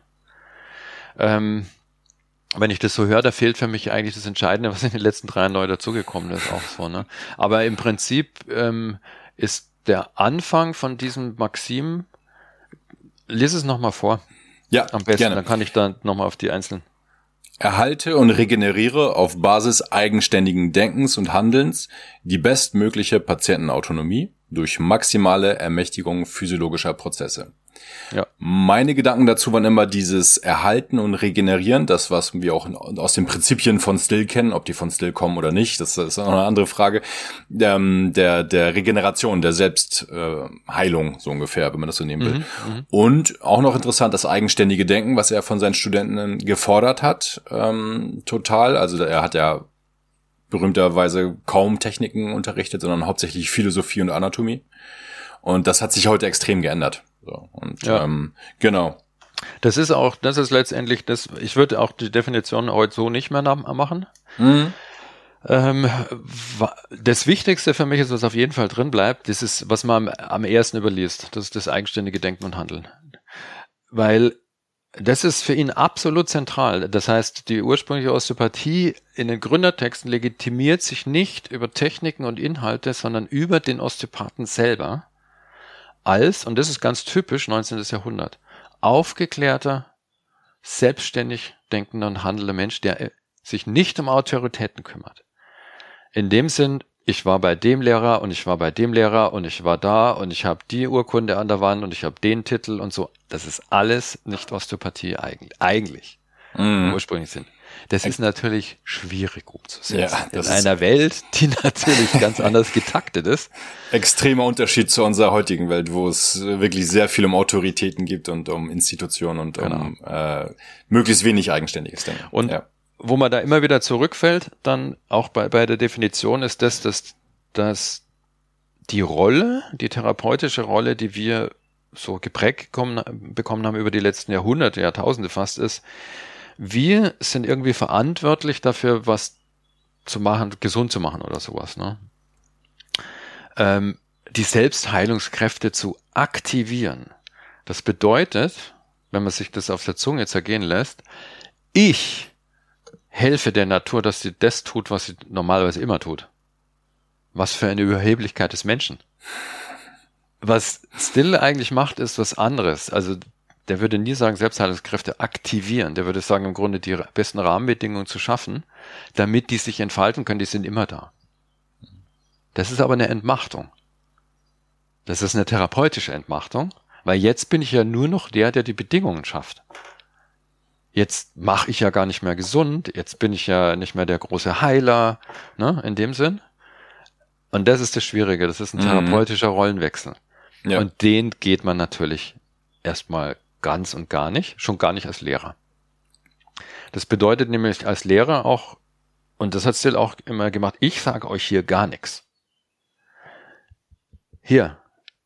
Ähm, Wenn ich das so höre, da fehlt für mich eigentlich das Entscheidende, was in den letzten drei Jahren neu dazugekommen ist, auch so, ne? Aber im Prinzip ähm, ist der Anfang von diesem Maxim, lies es nochmal vor. Ja, am besten, gerne. Dann kann ich da nochmal auf die einzelnen. Erhalte und regeneriere auf Basis eigenständigen Denkens und Handelns die bestmögliche Patientenautonomie durch maximale Ermächtigung physiologischer Prozesse. Ja. Meine Gedanken dazu waren immer dieses Erhalten und Regenerieren, das, was wir auch aus den Prinzipien von Still kennen, ob die von Still kommen oder nicht, das ist noch eine andere Frage, ähm, der der Regeneration, der Selbstheilung, äh, so ungefähr, wenn man das so nehmen will. Mhm, und auch noch interessant, das eigenständige Denken, was er von seinen Studenten gefordert hat, ähm, total, also er hat ja berühmterweise kaum Techniken unterrichtet, sondern hauptsächlich Philosophie und Anatomie. Und das hat sich heute extrem geändert. So, und ja. ähm, genau. Das ist auch, das ist letztendlich das, ich würde auch die Definition heute so nicht mehr machen. Mhm. Ähm, das Wichtigste für mich ist, was auf jeden Fall drin bleibt, das ist, was man am, am ehesten überliest. Das ist das eigenständige Denken und Handeln. Weil das ist für ihn absolut zentral. Das heißt, die ursprüngliche Osteopathie in den Gründertexten legitimiert sich nicht über Techniken und Inhalte, sondern über den Osteopathen selber als, und das ist ganz typisch, neunzehnten Jahrhundert, aufgeklärter, selbstständig denkender und handelnder Mensch, der sich nicht um Autoritäten kümmert. In dem Sinn, ich war bei dem Lehrer und ich war bei dem Lehrer und ich war da und ich habe die Urkunde an der Wand und ich habe den Titel und so. Das ist alles nicht Osteopathie eigentlich, eigentlich mm. im ursprünglichen Sinn. Das ist natürlich schwierig umzusetzen. Ja, das in einer Welt, die natürlich ganz anders getaktet ist. Extremer Unterschied zu unserer heutigen Welt, wo es wirklich sehr viel um Autoritäten gibt und um Institutionen und genau. um äh, möglichst wenig eigenständiges Denken. Und ja. wo man da immer wieder zurückfällt, dann auch bei, bei der Definition ist das, dass, dass die Rolle, die therapeutische Rolle, die wir so geprägt bekommen, bekommen haben über die letzten Jahrhunderte, Jahrtausende fast, ist, wir sind irgendwie verantwortlich dafür, was zu machen, gesund zu machen oder sowas, ne? Ähm, die Selbstheilungskräfte zu aktivieren. Das bedeutet, wenn man sich das auf der Zunge zergehen lässt, ich helfe der Natur, dass sie das tut, was sie normalerweise immer tut. Was für eine Überheblichkeit des Menschen. Was Still eigentlich macht, ist was anderes. Also der würde nie sagen, Selbstheilungskräfte aktivieren. Der würde sagen, im Grunde die besten Rahmenbedingungen zu schaffen, damit die sich entfalten können, die sind immer da. Das ist aber eine Entmachtung. Das ist eine therapeutische Entmachtung, weil jetzt bin ich ja nur noch der, der die Bedingungen schafft. Jetzt mache ich ja gar nicht mehr gesund, jetzt bin ich ja nicht mehr der große Heiler, ne, in dem Sinn. Und das ist das Schwierige, das ist ein therapeutischer Rollenwechsel. Ja. Und den geht man natürlich erstmal ganz und gar nicht, schon gar nicht als Lehrer. Das bedeutet nämlich als Lehrer auch, und das hat Still auch immer gemacht, ich sage euch hier gar nichts. Hier,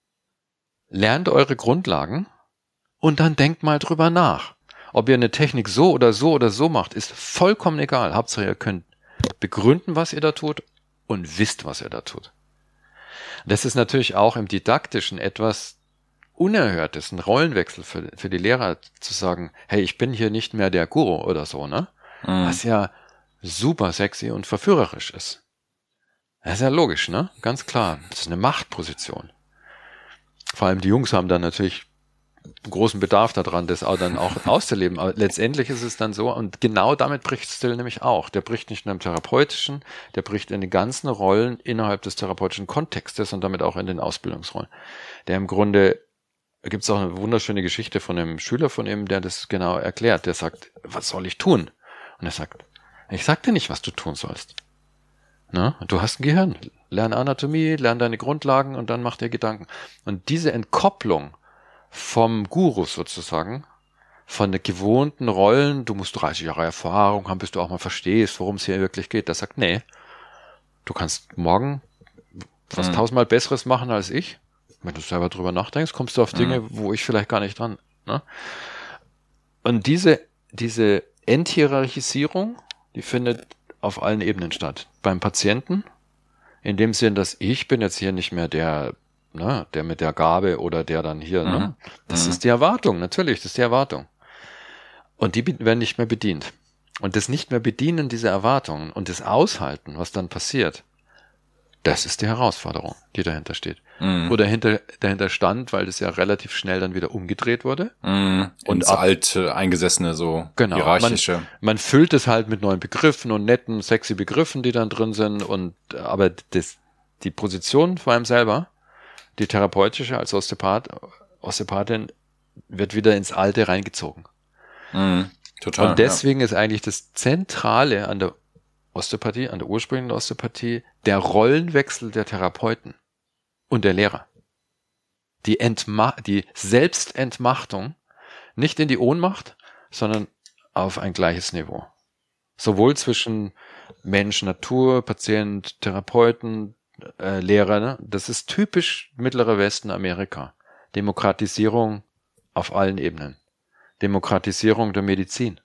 lernt eure Grundlagen und dann denkt mal drüber nach. Ob ihr eine Technik so oder so oder so macht, ist vollkommen egal. Hauptsache ihr könnt begründen, was ihr da tut und wisst, was ihr da tut. Das ist natürlich auch im Didaktischen etwas Unerhörtes, ein Rollenwechsel für, für die Lehrer zu sagen, hey, ich bin hier nicht mehr der Guru oder so, ne? Mhm. Was ja super sexy und verführerisch ist. Das ist ja logisch, ne? Ganz klar. Das ist eine Machtposition. Vor allem die Jungs haben dann natürlich großen Bedarf daran, das auch dann auch auszuleben. Aber letztendlich ist es dann so, und genau damit bricht Still nämlich auch. Der bricht nicht nur im therapeutischen, der bricht in den ganzen Rollen innerhalb des therapeutischen Kontextes und damit auch in den Ausbildungsrollen. Der im Grunde, da gibt es auch eine wunderschöne Geschichte von einem Schüler von ihm, der das genau erklärt. Der sagt, was soll ich tun? Und er sagt, ich sag dir nicht, was du tun sollst. Na, du hast ein Gehirn. Lern Anatomie, lern deine Grundlagen und dann mach dir Gedanken. Und diese Entkopplung vom Guru sozusagen, von den gewohnten Rollen, du musst dreißig Jahre Erfahrung haben, bis du auch mal verstehst, worum es hier wirklich geht. Der sagt, nee, du kannst morgen was mhm. tausendmal Besseres machen als ich. Wenn du selber drüber nachdenkst, kommst du auf Dinge, mhm. wo ich vielleicht gar nicht dran. Ne? Und diese, diese Enthierarchisierung, die findet auf allen Ebenen statt. Beim Patienten, in dem Sinn, dass ich bin jetzt hier nicht mehr der, ne, der mit der Gabe oder der dann hier, mhm. ne? Das mhm. ist die Erwartung, natürlich, das ist die Erwartung. Und die werden nicht mehr bedient. Und das nicht mehr bedienen dieser Erwartungen und das Aushalten, was dann passiert, das ist die Herausforderung, die dahinter steht. Mhm. Oder dahinter, dahinter stand, weil das ja relativ schnell dann wieder umgedreht wurde. Mhm. Und ab, alte, eingesessene, so genau, hierarchische. Man, man füllt es halt mit neuen Begriffen und netten, sexy Begriffen, die dann drin sind. Und aber das, die Position vor einem selber, die therapeutische als Osteopath, Osteopathin, wird wieder ins Alte reingezogen. Mhm. Total. Und deswegen ja. ist eigentlich das Zentrale an der Osteopathie, an der ursprünglichen Osteopathie, der Rollenwechsel der Therapeuten und der Lehrer. Die, Entma- die Selbstentmachtung, nicht in die Ohnmacht, sondern auf ein gleiches Niveau. Sowohl zwischen Mensch, Natur, Patient, Therapeuten, äh, Lehrer, ne? Das ist typisch Mittlerer Westen, Amerika. Demokratisierung auf allen Ebenen. Demokratisierung der Medizin.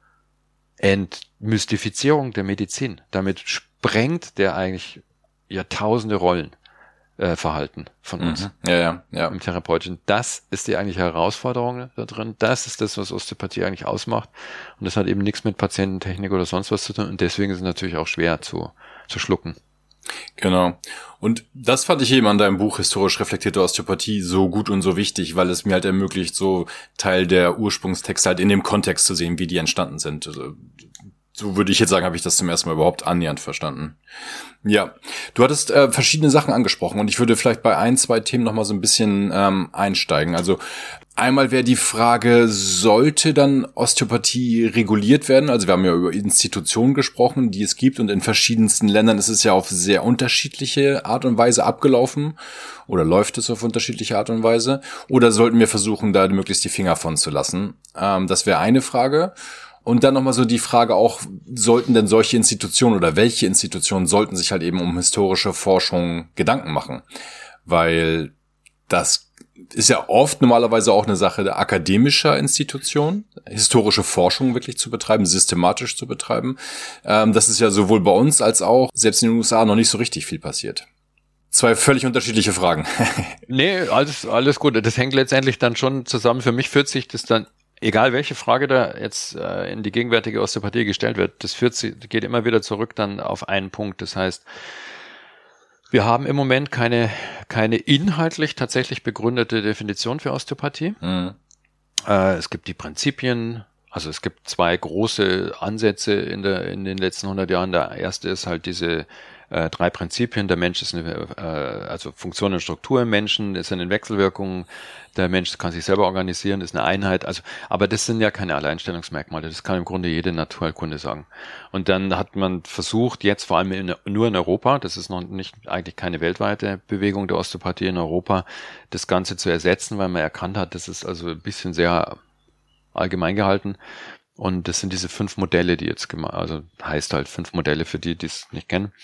Entmystifizierung der Medizin. Damit sprengt der eigentlich Jahrtausende Rollen äh, Verhalten von uns. Mhm. Ja, ja, ja. Im Therapeutischen. Das ist die eigentliche Herausforderung da drin. Das ist das, was Osteopathie eigentlich ausmacht. Und das hat eben nichts mit Patiententechnik oder sonst was zu tun. Und deswegen ist es natürlich auch schwer zu, zu schlucken. Genau. Und das fand ich eben an deinem Buch Historisch reflektierte Osteopathie so gut und so wichtig, weil es mir halt ermöglicht, so Teil der Ursprungstexte halt in dem Kontext zu sehen, wie die entstanden sind. Also, so würde ich jetzt sagen, habe ich das zum ersten Mal überhaupt annähernd verstanden. Ja, du hattest äh, verschiedene Sachen angesprochen und ich würde vielleicht bei ein, zwei Themen nochmal so ein bisschen ähm, einsteigen. Also einmal wäre die Frage, sollte dann Osteopathie reguliert werden? Also wir haben ja über Institutionen gesprochen, die es gibt und in verschiedensten Ländern ist es ja auf sehr unterschiedliche Art und Weise abgelaufen oder läuft es auf unterschiedliche Art und Weise? Oder sollten wir versuchen, da möglichst die Finger von zu lassen? Ähm, das wäre eine Frage. Und dann nochmal so die Frage auch, sollten denn solche Institutionen oder welche Institutionen sollten sich halt eben um historische Forschung Gedanken machen? Weil das ist ja oft normalerweise auch eine Sache der akademischer Institutionen, historische Forschung wirklich zu betreiben, systematisch zu betreiben. Ähm, das ist ja sowohl bei uns als auch selbst in den U S A noch nicht so richtig viel passiert. Zwei völlig unterschiedliche Fragen. Nee, alles, alles gut. Das hängt letztendlich dann schon zusammen. Für mich führt sich das dann, egal welche Frage da jetzt äh, in die gegenwärtige Osteopathie gestellt wird, das führt sie, geht immer wieder zurück dann auf einen Punkt. Das heißt, wir haben im Moment keine, keine inhaltlich tatsächlich begründete Definition für Osteopathie. Mhm. Äh, es gibt die Prinzipien, also es gibt zwei große Ansätze in der, in den letzten hundert Jahren. Der erste ist halt diese äh, drei Prinzipien. Der Mensch ist eine, äh, also Funktion und Struktur im Menschen, ist eine Wechselwirkung. Der Mensch kann sich selber organisieren, ist eine Einheit. Also, aber das sind ja keine Alleinstellungsmerkmale. Das kann im Grunde jede Naturheilkunde sagen. Und dann hat man versucht, jetzt vor allem in, nur in Europa, das ist noch nicht eigentlich keine weltweite Bewegung der Osteopathie in Europa, das Ganze zu ersetzen, weil man erkannt hat, das ist also ein bisschen sehr allgemein gehalten. Und das sind diese fünf Modelle, die jetzt gemacht, also heißt halt fünf Modelle für die, die es nicht kennen,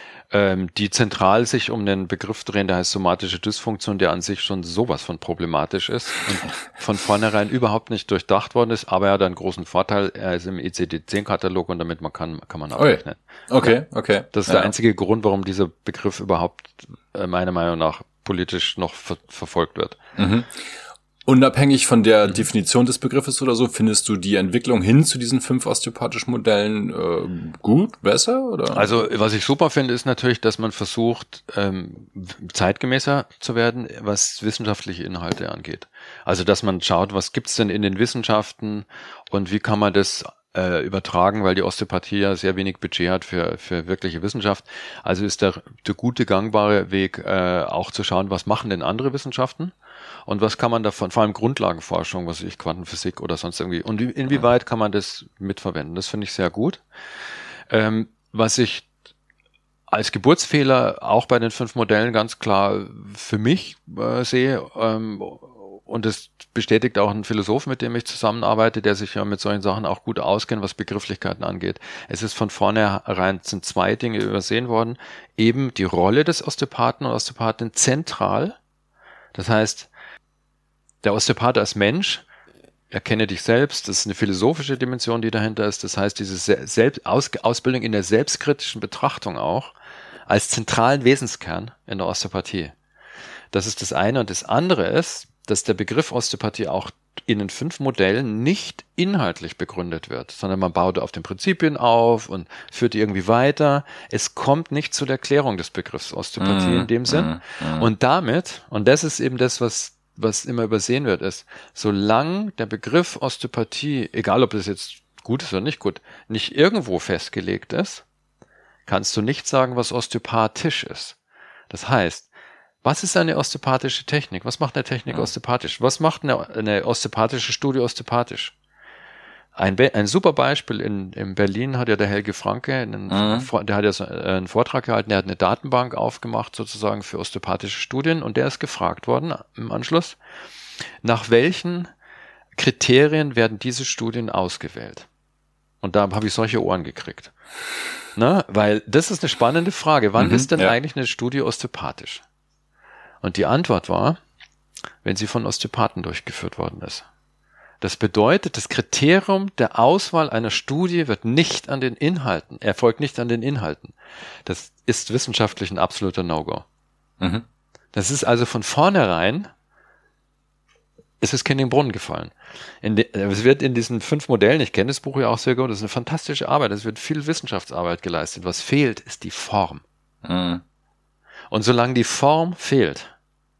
ähm, die zentral sich um den Begriff drehen, der heißt somatische Dysfunktion, der an sich schon sowas von problematisch ist und von vornherein überhaupt nicht durchdacht worden ist, aber er hat einen großen Vorteil, er ist im I C D zehn Katalog und damit man kann, kann man abrechnen. Okay, okay. Das ist ja der einzige Grund, warum dieser Begriff überhaupt äh, meiner Meinung nach politisch noch ver- verfolgt wird. Mhm. Unabhängig von der Definition des Begriffes oder so, findest du die Entwicklung hin zu diesen fünf osteopathischen Modellen äh, gut, besser? Oder? Also was ich super finde, ist natürlich, dass man versucht, ähm, zeitgemäßer zu werden, was wissenschaftliche Inhalte angeht. Also dass man schaut, was gibt's denn in den Wissenschaften und wie kann man das äh, übertragen, weil die Osteopathie ja sehr wenig Budget hat für für wirkliche Wissenschaft. Also ist der, der gute, gangbare Weg äh, auch zu schauen, was machen denn andere Wissenschaften? Und was kann man davon, vor allem Grundlagenforschung, was weiß ich, Quantenphysik oder sonst irgendwie, und inwieweit kann man das mitverwenden? Das finde ich sehr gut. Ähm, was ich als Geburtsfehler auch bei den fünf Modellen ganz klar für mich äh, sehe, ähm, und das bestätigt auch ein Philosoph, mit dem ich zusammenarbeite, der sich ja mit solchen Sachen auch gut auskennt, was Begrifflichkeiten angeht. Es ist von vornherein, sind zwei Dinge übersehen worden. Eben die Rolle des Osteopathen und Osteopathin zentral. Das heißt, der Osteopath als Mensch, erkenne dich selbst, das ist eine philosophische Dimension, die dahinter ist. Das heißt, diese Selbst- Aus- Ausbildung in der selbstkritischen Betrachtung auch als zentralen Wesenskern in der Osteopathie. Das ist das eine. Und das andere ist, dass der Begriff Osteopathie auch in den fünf Modellen nicht inhaltlich begründet wird, sondern man baut auf den Prinzipien auf und führt die irgendwie weiter. Es kommt nicht zu der Klärung des Begriffs Osteopathie mm, in dem Sinn. Mm, mm. Und damit, und das ist eben das, was was immer übersehen wird, ist, solange der Begriff Osteopathie, egal ob das jetzt gut ist oder nicht gut, nicht irgendwo festgelegt ist, kannst du nicht sagen, was osteopathisch ist. Das heißt, was ist eine osteopathische Technik? Was macht eine Technik ja. osteopathisch? Was macht eine, eine osteopathische Studie osteopathisch? Ein, Be- ein super Beispiel in, in Berlin hat ja der Helge Franke, einen, mhm. der hat ja so einen Vortrag gehalten, der hat eine Datenbank aufgemacht sozusagen für osteopathische Studien und der ist gefragt worden im Anschluss, nach welchen Kriterien werden diese Studien ausgewählt? Und da habe ich solche Ohren gekriegt. Na, weil das ist eine spannende Frage. Wann mhm, ist denn ja. eigentlich eine Studie osteopathisch? Und die Antwort war, wenn sie von Osteopathen durchgeführt worden ist. Das bedeutet, das Kriterium der Auswahl einer Studie wird nicht an den Inhalten, erfolgt nicht an den Inhalten. Das ist wissenschaftlich ein absoluter No-Go. Mhm. Das ist also von vornherein, es ist Kind in den Brunnen gefallen. In de, es wird in diesen fünf Modellen, ich kenne das Buch ja auch sehr gut, das ist eine fantastische Arbeit, es wird viel Wissenschaftsarbeit geleistet. Was fehlt, ist die Form. Mhm. Und solange die Form fehlt,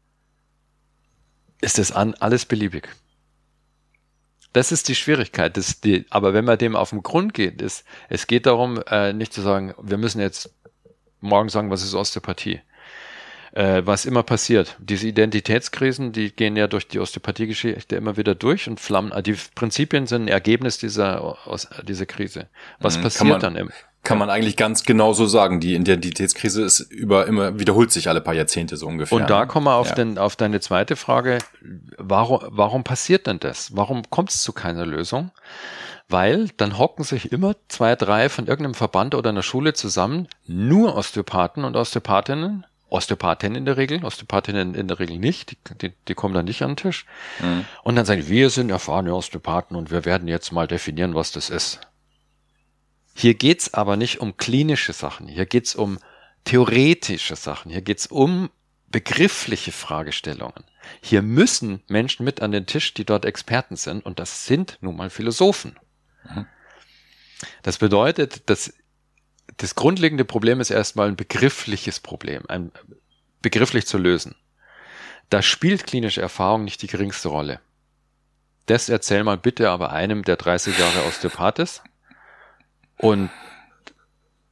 ist es an alles beliebig. Das ist die Schwierigkeit. Das die, aber wenn man dem auf den Grund geht, ist, es geht darum, äh, nicht zu sagen, wir müssen jetzt morgen sagen, was ist Osteopathie. Äh, was immer passiert. Diese Identitätskrisen, die gehen ja durch die Osteopathie-Geschichte immer wieder durch und flammen. Die Prinzipien sind ein Ergebnis dieser, aus, dieser Krise. Was mhm, passiert man, dann im Kann man eigentlich ganz genau so sagen. Die Identitätskrise ist über immer, wiederholt sich alle paar Jahrzehnte so ungefähr. Und da kommen wir auf, ja. den, auf deine zweite Frage. Warum, warum passiert denn das? Warum kommt es zu keiner Lösung? Weil dann hocken sich immer zwei, drei von irgendeinem Verband oder einer Schule zusammen, nur Osteopathen und Osteopathinnen, Osteopathen in der Regel, Osteopathinnen in der Regel nicht, die, die, die kommen dann nicht an den Tisch. Mhm. Und dann sagen, wir sind erfahrene Osteopathen und wir werden jetzt mal definieren, was das ist. Hier geht's aber nicht um klinische Sachen, hier geht's um theoretische Sachen, hier geht's um begriffliche Fragestellungen. Hier müssen Menschen mit an den Tisch, die dort Experten sind, und das sind nun mal Philosophen. Mhm. Das bedeutet, dass das grundlegende Problem ist erstmal ein begriffliches Problem, ein begrifflich zu lösen. Da spielt klinische Erfahrung nicht die geringste Rolle. Das erzähl mal bitte aber einem, der dreißig Jahre Osteopath ist und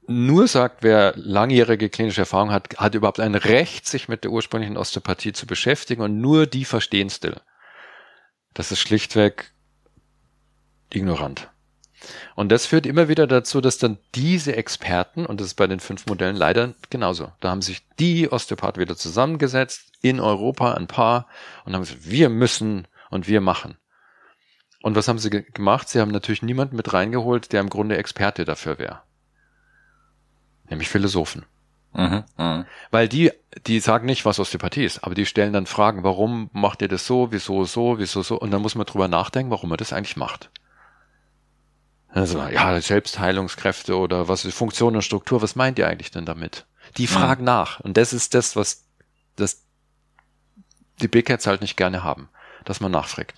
nur sagt, wer langjährige klinische Erfahrung hat, hat überhaupt ein Recht, sich mit der ursprünglichen Osteopathie zu beschäftigen und nur die verstehen still. Das ist schlichtweg ignorant. Und das führt immer wieder dazu, dass dann diese Experten, und das ist bei den fünf Modellen leider genauso, da haben sich die Osteopathen wieder zusammengesetzt, in Europa ein paar, und haben gesagt, wir müssen und wir machen. Und was haben sie ge- gemacht? Sie haben natürlich niemanden mit reingeholt, der im Grunde Experte dafür wäre. Nämlich Philosophen. Mhm, mh. Weil die, die sagen nicht, was Osteopathie ist, aber die stellen dann Fragen, warum macht ihr das so, wieso so, wieso so, und dann muss man drüber nachdenken, warum man das eigentlich macht. Also, ja, Selbstheilungskräfte oder was ist Funktion und Struktur, was meint ihr eigentlich denn damit? Die fragen mhm. nach. Und das ist das, was das die Big Cats halt nicht gerne haben, dass man nachfragt.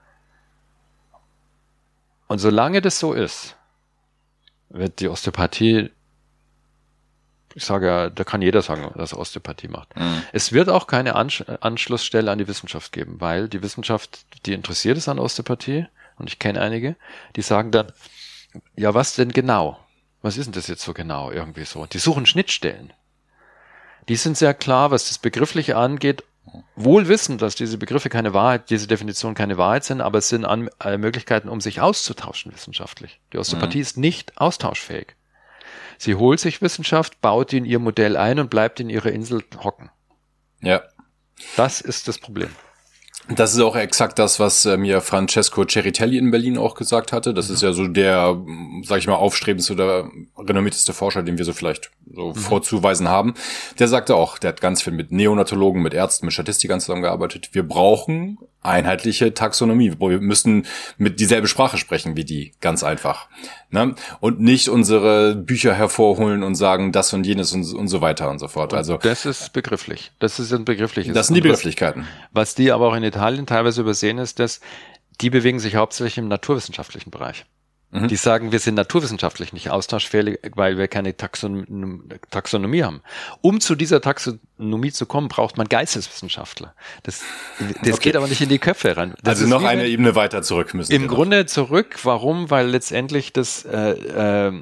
Und solange das so ist, wird die Osteopathie, ich sage ja, da kann jeder sagen, dass er Osteopathie macht. Mhm. Es wird auch keine Ansch- Anschlussstelle an die Wissenschaft geben, weil die Wissenschaft, die interessiert ist an Osteopathie, und ich kenne einige, die sagen dann, ja, was denn genau? Was ist denn das jetzt so genau irgendwie so? Die suchen Schnittstellen. Die sind sehr klar, was das Begriffliche angeht, wohl wissen, dass diese Begriffe keine Wahrheit, diese Definition keine Wahrheit sind, aber es sind an, äh, Möglichkeiten, um sich auszutauschen wissenschaftlich. Die Osteopathie mhm. ist nicht austauschfähig. Sie holt sich Wissenschaft, baut die in ihr Modell ein und bleibt in ihrer Insel hocken. Ja. Das ist das Problem. Das ist auch exakt das, was äh, mir Francesco Ceritelli in Berlin auch gesagt hatte. Das mhm. ist ja so der, sag ich mal, aufstrebendste oder renommierteste Forscher, den wir so vielleicht so mhm. vorzuweisen haben. Der sagte auch, der hat ganz viel mit Neonatologen, mit Ärzten, mit Statistikern zusammengearbeitet. Wir brauchen einheitliche Taxonomie. Wir müssen mit dieselbe Sprache sprechen wie die, ganz einfach. Ne? Und nicht unsere Bücher hervorholen und sagen das und jenes und, und so weiter und so fort. Und also das ist begrifflich. Das ist ein begriffliches. Das sind die Begrifflichkeiten. Was, was die aber auch in Italien teilweise übersehen ist, dass die bewegen sich hauptsächlich im naturwissenschaftlichen Bereich. Mhm. Die sagen, wir sind naturwissenschaftlich nicht austauschfähig, weil wir keine Taxon- Taxonomie haben. Um zu dieser Taxonomie zu kommen, braucht man Geisteswissenschaftler. Das, das okay. geht aber nicht in die Köpfe rein. Das also noch eine Ebene weiter zurück müssen wir. Im Grunde noch. zurück. Warum? Weil letztendlich das äh, äh,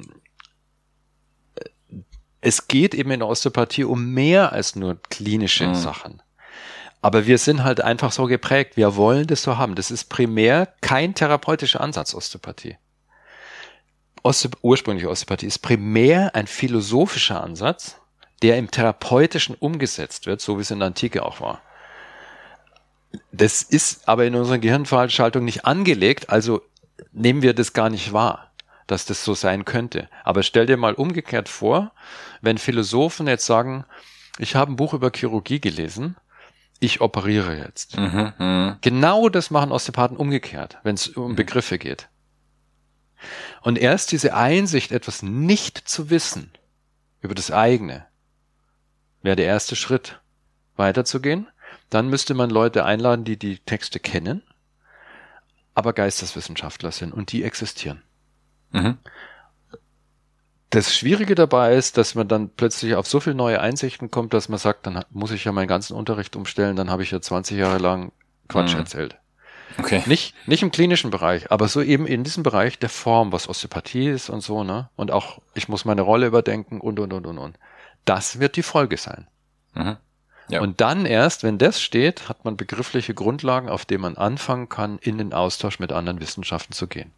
es geht eben in der Osteopathie um mehr als nur klinische mhm. Sachen. Aber wir sind halt einfach so geprägt. Wir wollen das so haben. Das ist primär kein therapeutischer Ansatz, Osteopathie. Osteop- ursprüngliche Osteopathie ist primär ein philosophischer Ansatz, der im Therapeutischen umgesetzt wird, so wie es in der Antike auch war. Das ist aber in unserer Gehirnverschaltung nicht angelegt, also nehmen wir das gar nicht wahr, dass das so sein könnte. Aber stell dir mal umgekehrt vor, wenn Philosophen jetzt sagen, ich habe ein Buch über Chirurgie gelesen, ich operiere jetzt. Mhm, mh. Genau das machen Osteopathen umgekehrt, wenn es um Begriffe geht. Und erst diese Einsicht, etwas nicht zu wissen über das eigene, wäre der erste Schritt, weiterzugehen. Dann müsste man Leute einladen, die die Texte kennen, aber Geisteswissenschaftler sind und die existieren. Mhm. Das Schwierige dabei ist, dass man dann plötzlich auf so viele neue Einsichten kommt, dass man sagt, dann muss ich ja meinen ganzen Unterricht umstellen, dann habe ich ja zwanzig Jahre lang Quatsch mhm. erzählt. Okay. Nicht, nicht im klinischen Bereich, aber so eben in diesem Bereich der Form, was Osteopathie ist und so, ne? Und auch, ich muss meine Rolle überdenken und, und, und, und, und. Das wird die Folge sein. Mhm. Ja. Und dann erst, wenn das steht, hat man begriffliche Grundlagen, auf denen man anfangen kann, in den Austausch mit anderen Wissenschaften zu gehen.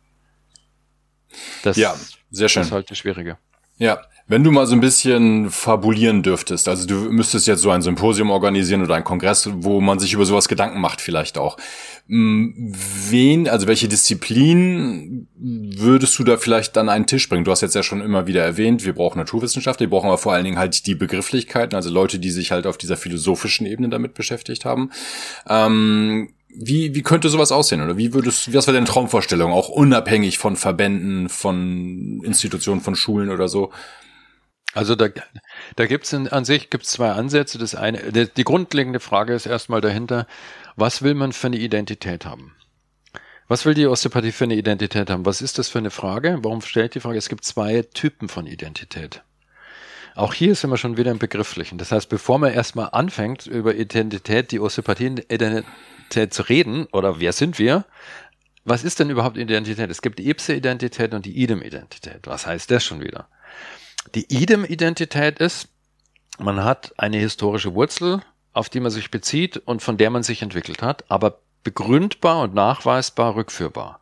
Das, ja, sehr schön. Das ist halt das Schwierige. Ja, wenn du mal so ein bisschen fabulieren dürftest, also du müsstest jetzt so ein Symposium organisieren oder einen Kongress, wo man sich über sowas Gedanken macht vielleicht auch. Wen, also welche Disziplin würdest du da vielleicht an einen Tisch bringen? Du hast jetzt ja schon immer wieder erwähnt, wir brauchen Naturwissenschaftler, wir brauchen aber vor allen Dingen halt die Begrifflichkeiten, also Leute, die sich halt auf dieser philosophischen Ebene damit beschäftigt haben. Ähm, Wie, wie könnte sowas aussehen? Oder wie würdest, was wäre deine Traumvorstellung? Auch unabhängig von Verbänden, von Institutionen, von Schulen oder so? Also da, da gibt's in, an sich gibt's zwei Ansätze. Das eine, die, die grundlegende Frage ist erstmal dahinter, was will man für eine Identität haben? Was will die Osteopathie für eine Identität haben? Was ist das für eine Frage? Warum stelle ich die Frage? Es gibt zwei Typen von Identität. Auch hier sind wir schon wieder im Begrifflichen. Das heißt, bevor man erstmal anfängt, über Identität, die Osteopathie-Identität zu reden, oder wer sind wir, was ist denn überhaupt Identität? Es gibt die Ipse-Identität und die Idem-Identität. Was heißt das schon wieder? Die Idem-Identität ist, man hat eine historische Wurzel, auf die man sich bezieht und von der man sich entwickelt hat, aber begründbar und nachweisbar rückführbar.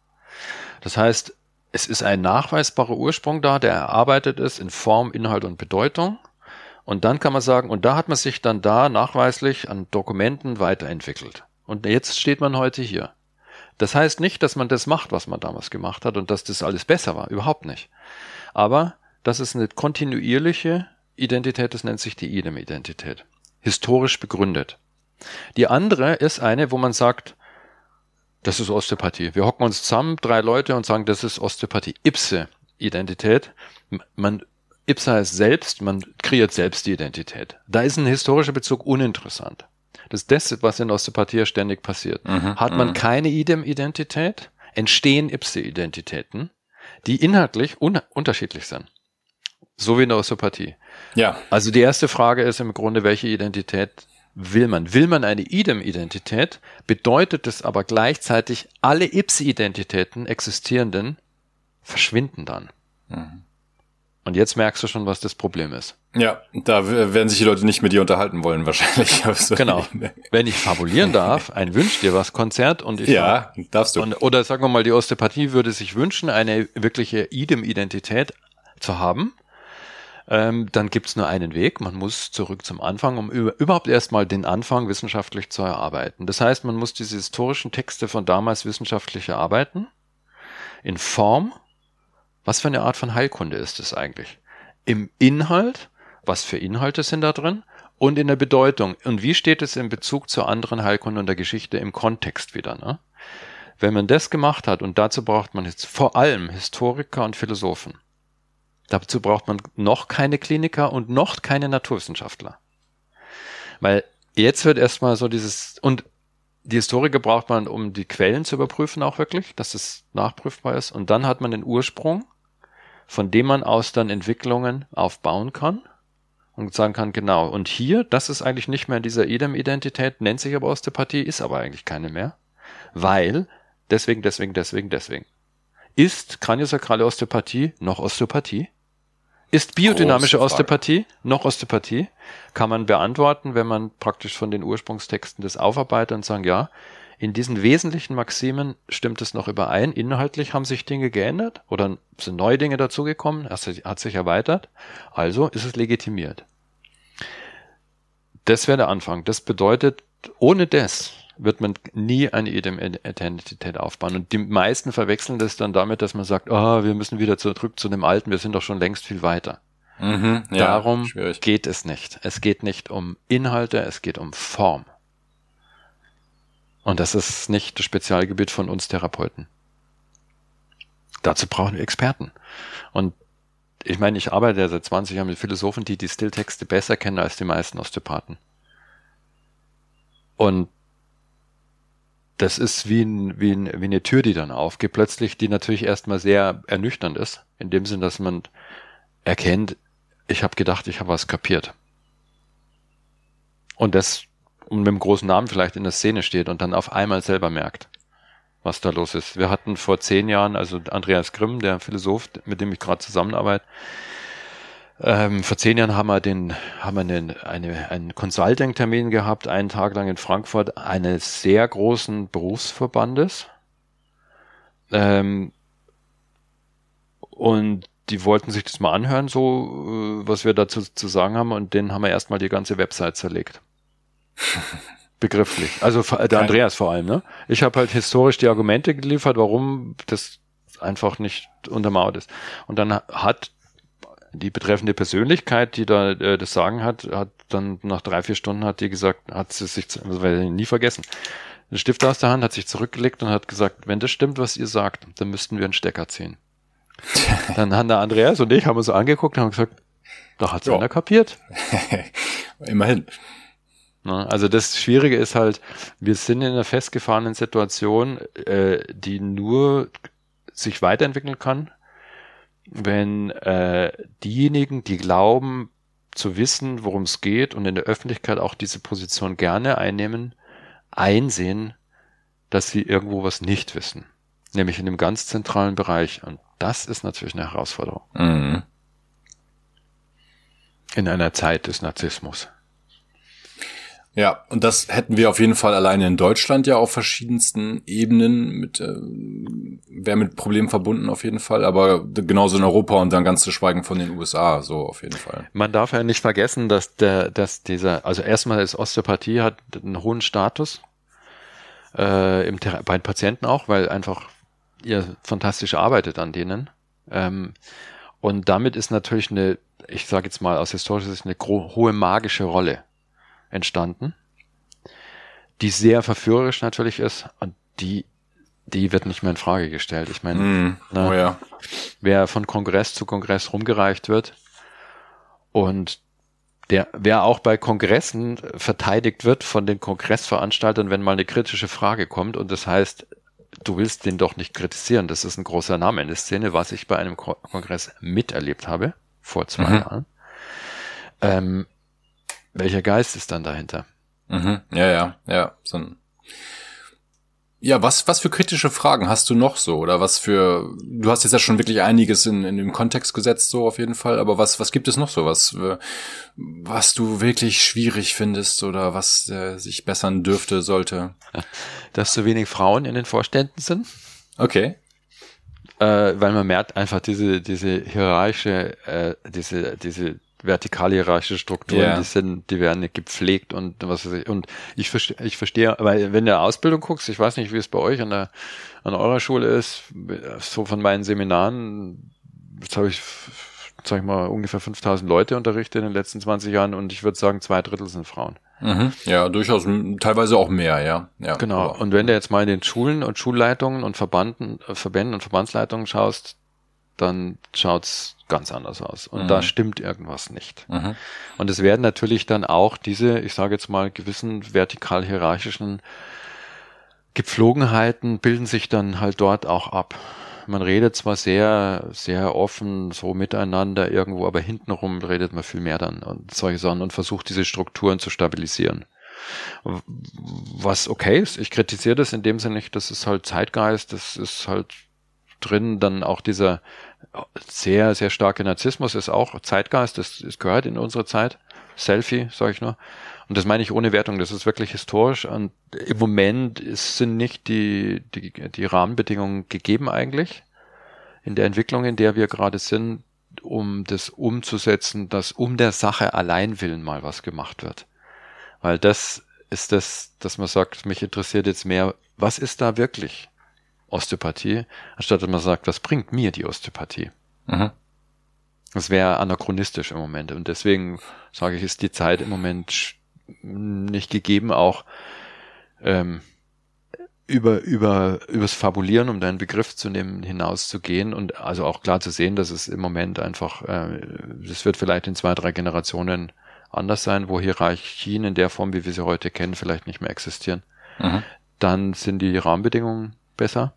Das heißt, es ist ein nachweisbarer Ursprung da, der erarbeitet ist in Form, Inhalt und Bedeutung. Und dann kann man sagen, und da hat man sich dann da nachweislich an Dokumenten weiterentwickelt. Und jetzt steht man heute hier. Das heißt nicht, dass man das macht, was man damals gemacht hat und dass das alles besser war. Überhaupt nicht. Aber das ist eine kontinuierliche Identität, das nennt sich die Idem-Identität. Historisch begründet. Die andere ist eine, wo man sagt, das ist Osteopathie. Wir hocken uns zusammen, drei Leute, und sagen, das ist Osteopathie. Ipse-Identität. Man, Ipse heißt selbst, man kreiert selbst die Identität. Da ist ein historischer Bezug uninteressant. Das ist das, was in Osteopathie ja ständig passiert. Mhm, Hat man mh. keine Idem-Identität, entstehen Ipse-Identitäten, die inhaltlich un- unterschiedlich sind. So wie in der Osteopathie. Ja. Also die erste Frage ist im Grunde, welche Identität will man? Will man eine Idem-Identität, bedeutet es aber gleichzeitig, alle Ipse-Identitäten existierenden verschwinden dann. Mhm. Und jetzt merkst du schon, was das Problem ist. Ja, da werden sich die Leute nicht mit dir unterhalten wollen wahrscheinlich. Genau. Wenn ich fabulieren darf, ein Wünsch dir was Konzert und ich ja, sag, darfst du. Und, oder sagen wir mal, die Osteopathie würde sich wünschen, eine wirkliche Idem-Identität zu haben. Ähm, dann gibt's nur einen Weg. Man muss zurück zum Anfang, um über, überhaupt erstmal den Anfang wissenschaftlich zu erarbeiten. Das heißt, man muss diese historischen Texte von damals wissenschaftlich erarbeiten, in Form. Was für eine Art von Heilkunde ist es eigentlich? Im Inhalt, was für Inhalte sind da drin? Und in der Bedeutung. Und wie steht es in Bezug zur anderen Heilkunde und der Geschichte im Kontext wieder? Ne? Wenn man das gemacht hat, und dazu braucht man jetzt vor allem Historiker und Philosophen. Dazu braucht man noch keine Kliniker und noch keine Naturwissenschaftler. Weil jetzt wird erstmal so dieses, und die Historiker braucht man, um die Quellen zu überprüfen auch wirklich, dass es nachprüfbar ist. Und dann hat man den Ursprung, von dem man aus dann Entwicklungen aufbauen kann und sagen kann, genau, und hier, das ist eigentlich nicht mehr in dieser Idem-Identität, nennt sich aber Osteopathie, ist aber eigentlich keine mehr, weil deswegen, deswegen, deswegen, deswegen. Ist kraniosakrale Osteopathie noch Osteopathie? Ist biodynamische Osteopathie noch Osteopathie? Kann man beantworten, wenn man praktisch von den Ursprungstexten das aufarbeitet und sagen, ja, in diesen wesentlichen Maximen stimmt es noch überein. Inhaltlich haben sich Dinge geändert oder sind neue Dinge dazugekommen, es hat sich erweitert. Also ist es legitimiert. Das wäre der Anfang. Das bedeutet, ohne das wird man nie eine Idem-Identität aufbauen. Und die meisten verwechseln das dann damit, dass man sagt, oh, wir müssen wieder zurück zu dem Alten, wir sind doch schon längst viel weiter. Mhm, ja, Darum schwierig. Geht es nicht. Es geht nicht um Inhalte, es geht um Form. Und das ist nicht das Spezialgebiet von uns Therapeuten. Dazu brauchen wir Experten. Und ich meine, ich arbeite ja seit zwanzig Jahren mit Philosophen, die die Stilltexte besser kennen als die meisten Osteopathen. Und das ist wie, ein, wie, ein, wie eine Tür, die dann aufgeht, plötzlich, die natürlich erstmal sehr ernüchternd ist, in dem Sinn, dass man erkennt, ich habe gedacht, ich habe was kapiert. Und das und mit einem großen Namen vielleicht in der Szene steht und dann auf einmal selber merkt, was da los ist. Wir hatten vor zehn Jahren, also Andreas Grimm, der Philosoph, mit dem ich gerade zusammenarbeite, ähm, vor zehn Jahren haben wir den, haben wir einen, eine, einen Consulting-Termin gehabt, einen Tag lang in Frankfurt, eines sehr großen Berufsverbandes. Ähm, und die wollten sich das mal anhören, so, was wir dazu zu sagen haben, und denen haben wir erstmal die ganze Website zerlegt. Begrifflich. Also der Andreas vor allem, ne? Ich habe halt historisch die Argumente geliefert, warum das einfach nicht untermauert ist. Und dann hat die betreffende Persönlichkeit, die da äh, das Sagen hat, hat dann nach drei, vier Stunden hat die gesagt, hat sie sich, das werde ich nie vergessen, den Stift aus der Hand, hat sich zurückgelegt und hat gesagt, wenn das stimmt, was ihr sagt, dann müssten wir einen Stecker ziehen. Dann haben der Andreas und ich haben uns so angeguckt und haben gesagt, da hat's einer kapiert. Immerhin. Also das Schwierige ist halt, wir sind in einer festgefahrenen Situation, äh, die nur sich weiterentwickeln kann, wenn äh, diejenigen, die glauben zu wissen, worum es geht und in der Öffentlichkeit auch diese Position gerne einnehmen, einsehen, dass sie irgendwo was nicht wissen. Nämlich in dem ganz zentralen Bereich. Und das ist natürlich eine Herausforderung. Mhm. In einer Zeit des Narzissmus. Ja, und das hätten wir auf jeden Fall alleine in Deutschland ja auf verschiedensten Ebenen mit, äh, wäre mit Problemen verbunden auf jeden Fall, aber genauso in Europa und dann ganz zu schweigen von den U S A, so auf jeden Fall. Man darf ja nicht vergessen, dass der, dass dieser, also erstmal ist Osteopathie hat einen hohen Status, äh, im Thera- bei den Patienten auch, weil einfach ihr fantastisch arbeitet an denen, ähm, und damit ist natürlich eine, ich sage jetzt mal aus historischer Sicht, eine gro- hohe magische Rolle entstanden, die sehr verführerisch natürlich ist und die die wird nicht mehr in Frage gestellt. Ich meine, mm, ne, oh ja. wer von Kongress zu Kongress rumgereicht wird und der wer auch bei Kongressen verteidigt wird von den Kongressveranstaltern, wenn mal eine kritische Frage kommt und das heißt, du willst den doch nicht kritisieren, das ist ein großer Name in der Szene, was ich bei einem Ko- Kongress miterlebt habe, vor zwei Mhm. Jahren. Ähm, welcher Geist ist dann dahinter? Mhm. Ja, ja, ja. So ein ja, was was für kritische Fragen hast du noch so? Oder was für, du hast jetzt ja schon wirklich einiges in, in den Kontext gesetzt, so auf jeden Fall, aber was was gibt es noch so? Was äh, was du wirklich schwierig findest oder was äh, sich bessern dürfte, sollte? Dass zu wenig Frauen in den Vorständen sind, Okay. äh, weil man merkt einfach diese diese hierarchische, äh, diese diese vertikal hierarchische Strukturen, Ja. die sind, die werden nicht gepflegt und was weiß ich. Und ich verstehe, ich verstehe, weil wenn du Ausbildung guckst, ich weiß nicht, wie es bei euch an der an eurer Schule ist, so von meinen Seminaren, jetzt habe ich, sag ich mal, ungefähr fünftausend Leute unterrichtet in den letzten zwanzig Jahren und ich würde sagen, zwei Drittel sind Frauen. Mhm. Ja, durchaus, m- teilweise auch mehr, ja. Ja. Genau. aber- Und wenn du jetzt mal in den Schulen und Schulleitungen und Verbanden, äh, Verbänden und Verbandsleitungen schaust, dann schaut's ganz anders aus. Und Mhm. da stimmt irgendwas nicht. Mhm. Und es werden natürlich dann auch diese, ich sage jetzt mal, gewissen vertikal-hierarchischen Gepflogenheiten bilden sich dann halt dort auch ab. Man redet zwar sehr, sehr offen so miteinander irgendwo, aber hintenrum redet man viel mehr dann und solche Sachen und versucht diese Strukturen zu stabilisieren. Was okay ist, ich kritisiere das in dem Sinne nicht, das ist halt Zeitgeist, das ist halt drin, dann auch dieser sehr, sehr starke Narzissmus ist auch Zeitgeist, das, das gehört in unsere Zeit. Selfie, sage ich nur. Und das meine ich ohne Wertung, das ist wirklich historisch und im Moment ist, sind nicht die, die, die Rahmenbedingungen gegeben eigentlich in der Entwicklung, in der wir gerade sind, um das umzusetzen, dass um der Sache allein willen mal was gemacht wird. Weil das ist das, dass man sagt, mich interessiert jetzt mehr, was ist da wirklich Osteopathie, anstatt dass man sagt, was bringt mir die Osteopathie? Mhm. Das wäre anachronistisch im Moment. Und deswegen sage ich, ist die Zeit im Moment sch- nicht gegeben, auch ähm, über über übers Fabulieren, um deinen Begriff zu nehmen, hinauszugehen und also auch klar zu sehen, dass es im Moment einfach, äh, das wird vielleicht in zwei, drei Generationen anders sein, wo Hierarchien in der Form, wie wir sie heute kennen, vielleicht nicht mehr existieren. Mhm. Dann sind die Rahmenbedingungen besser.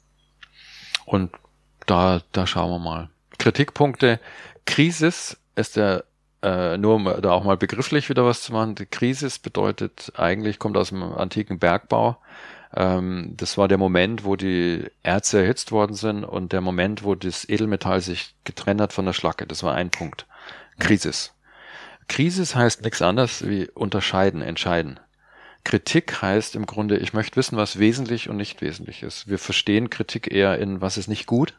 Und da, da schauen wir mal. Kritikpunkte. Krisis ist der, äh, nur um da auch mal begrifflich wieder was zu machen. Die Krisis bedeutet eigentlich, kommt aus dem antiken Bergbau. Ähm, das war der Moment, wo die Erze erhitzt worden sind und der Moment, wo das Edelmetall sich getrennt hat von der Schlacke. Das war ein Punkt. Krisis. Krisis heißt nichts anderes wie unterscheiden, entscheiden. Kritik heißt im Grunde, ich möchte wissen, was wesentlich und nicht wesentlich ist. Wir verstehen Kritik eher in, was ist nicht gut.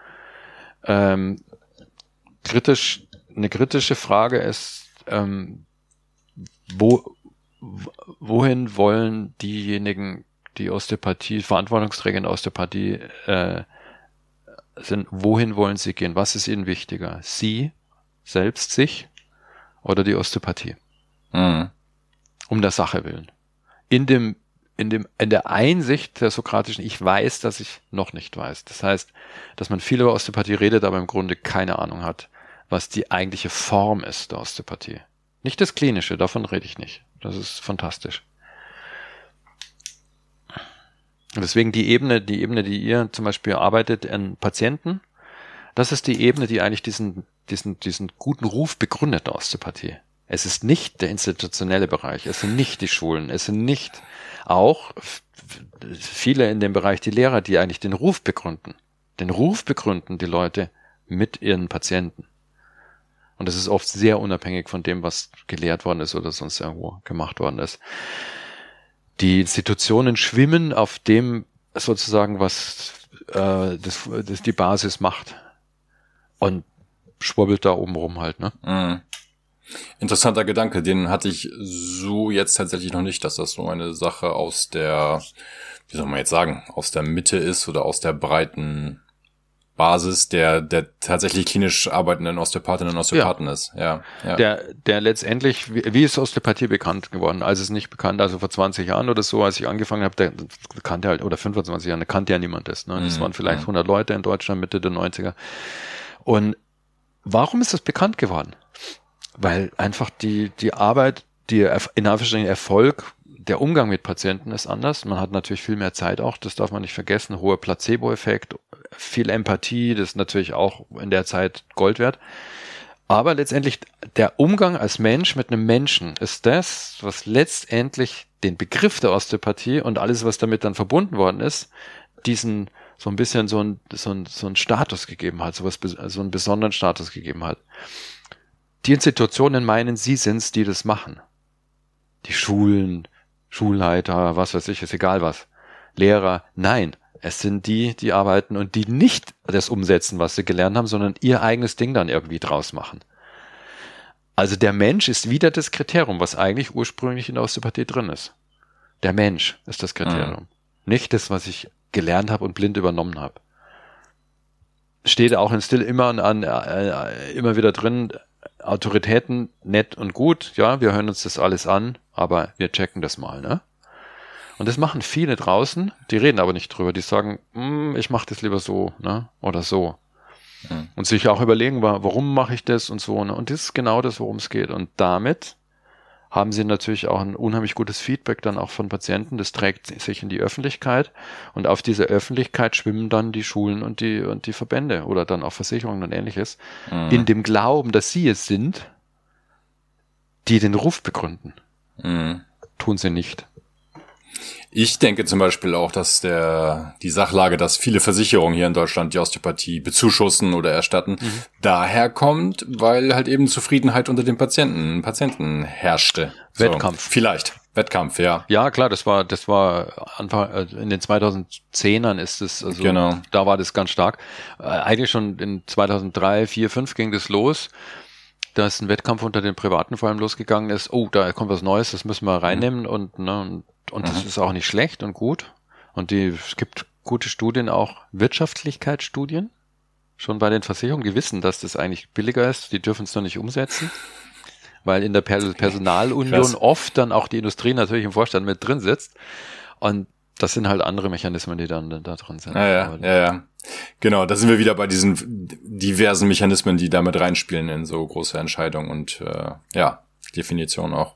Ähm, kritisch, eine kritische Frage ist, ähm, wo, wohin wollen diejenigen, die Osteopathie, Verantwortungsträger in der Osteopathie äh, sind, wohin wollen sie gehen? Was ist ihnen wichtiger? Sie, selbst sich oder die Osteopathie? Mhm. Um der Sache willen. In dem, in dem, in der Einsicht der sokratischen, ich weiß, dass ich noch nicht weiß. Das heißt, dass man viel über Osteopathie redet, aber im Grunde keine Ahnung hat, was die eigentliche Form ist der Osteopathie. Nicht das Klinische, davon rede ich nicht. Das ist fantastisch. Und deswegen die Ebene, die Ebene, die ihr zum Beispiel arbeitet an Patienten, das ist die Ebene, die eigentlich diesen, diesen, diesen guten Ruf begründet der Osteopathie. Es ist nicht der institutionelle Bereich, es sind nicht die Schulen, es sind nicht auch viele in dem Bereich die Lehrer, die eigentlich den Ruf begründen. Den Ruf begründen die Leute mit ihren Patienten. Und das ist oft sehr unabhängig von dem, was gelehrt worden ist oder sonst irgendwo gemacht worden ist. Die Institutionen schwimmen auf dem sozusagen, was äh, das, das die Basis macht. Und schwurbelt da oben rum halt, ne? Mhm. Interessanter Gedanke, den hatte ich so jetzt tatsächlich noch nicht, dass das so eine Sache aus der, wie soll man jetzt sagen, aus der Mitte ist oder aus der breiten Basis der der tatsächlich klinisch arbeitenden Osteopathinnen und Osteopathen ja. ist. Ja, ja. Der der letztendlich, wie, wie ist Osteopathie bekannt geworden? Als es nicht bekannt, also vor zwanzig Jahren oder so, als ich angefangen habe, der kannte halt, oder fünfundzwanzig Jahren, da kannte ja niemand das. Ne? Das mhm. waren vielleicht hundert Leute in Deutschland Mitte der neunziger. Und warum ist das bekannt geworden? Weil einfach die die Arbeit, die in Anführungsstrichen Erfolg, der Umgang mit Patienten ist anders. Man hat natürlich viel mehr Zeit auch, das darf man nicht vergessen. Hoher Placebo-Effekt, viel Empathie, das ist natürlich auch in der Zeit Gold wert. Aber letztendlich der Umgang als Mensch mit einem Menschen ist das, was letztendlich den Begriff der Osteopathie und alles, was damit dann verbunden worden ist, diesen so ein bisschen so ein so ein, so ein Status gegeben hat, so, was, so einen besonderen Status gegeben hat. Die Institutionen meinen, sie sind's, die das machen. Die Schulen, Schulleiter, was weiß ich, ist egal was. Lehrer, nein. Es sind die, die arbeiten und die nicht das umsetzen, was sie gelernt haben, sondern ihr eigenes Ding dann irgendwie draus machen. Also der Mensch ist wieder das Kriterium, was eigentlich ursprünglich in der Osteopathie drin ist. Der Mensch ist das Kriterium. Mhm. Nicht das, was ich gelernt habe und blind übernommen habe. Steht auch in Still immer an, äh, immer wieder drin, Autoritäten nett und gut, ja, wir hören uns das alles an, aber wir checken das mal, ne? Und das machen viele draußen, die reden aber nicht drüber, die sagen, ich mache das lieber so, ne, oder so. Mhm. Und sich auch überlegen, warum mache ich das und so, ne? Und das ist genau das, worum es geht. Und damit haben sie natürlich auch ein unheimlich gutes Feedback dann auch von Patienten, das trägt sich in die Öffentlichkeit und auf diese Öffentlichkeit schwimmen dann die Schulen und die und die Verbände oder dann auch Versicherungen und ähnliches, mhm. in dem Glauben, dass sie es sind, die den Ruf begründen. Mhm. Tun sie nicht. Ich denke zum Beispiel auch, dass der die Sachlage, dass viele Versicherungen hier in Deutschland die Osteopathie bezuschussen oder erstatten, mhm. daher kommt, weil halt eben Zufriedenheit unter den Patienten Patienten herrschte. Wettkampf. So, vielleicht. Wettkampf, ja. Ja, klar, das war das war Anfang in den zweitausendzehnern ist es, also genau. Da war das ganz stark. Eigentlich schon in zweitausenddrei, vier, fünf ging das los. Da ist ein Wettkampf unter den Privaten vor allem losgegangen ist. Oh, da kommt was Neues, das müssen wir reinnehmen mhm. und ne, und Und das mhm. ist auch nicht schlecht und gut. Und die, es gibt gute Studien, auch Wirtschaftlichkeitsstudien, schon bei den Versicherungen, die wissen, dass das eigentlich billiger ist. Die dürfen es noch nicht umsetzen, weil in der Personalunion Krass. oft dann auch die Industrie natürlich im Vorstand mit drin sitzt. Und das sind halt andere Mechanismen, die dann da drin sind. Ja, ja, ja, ja. Genau, da sind wir wieder bei diesen diversen Mechanismen, die damit reinspielen in so große Entscheidungen und äh, ja, Definition auch.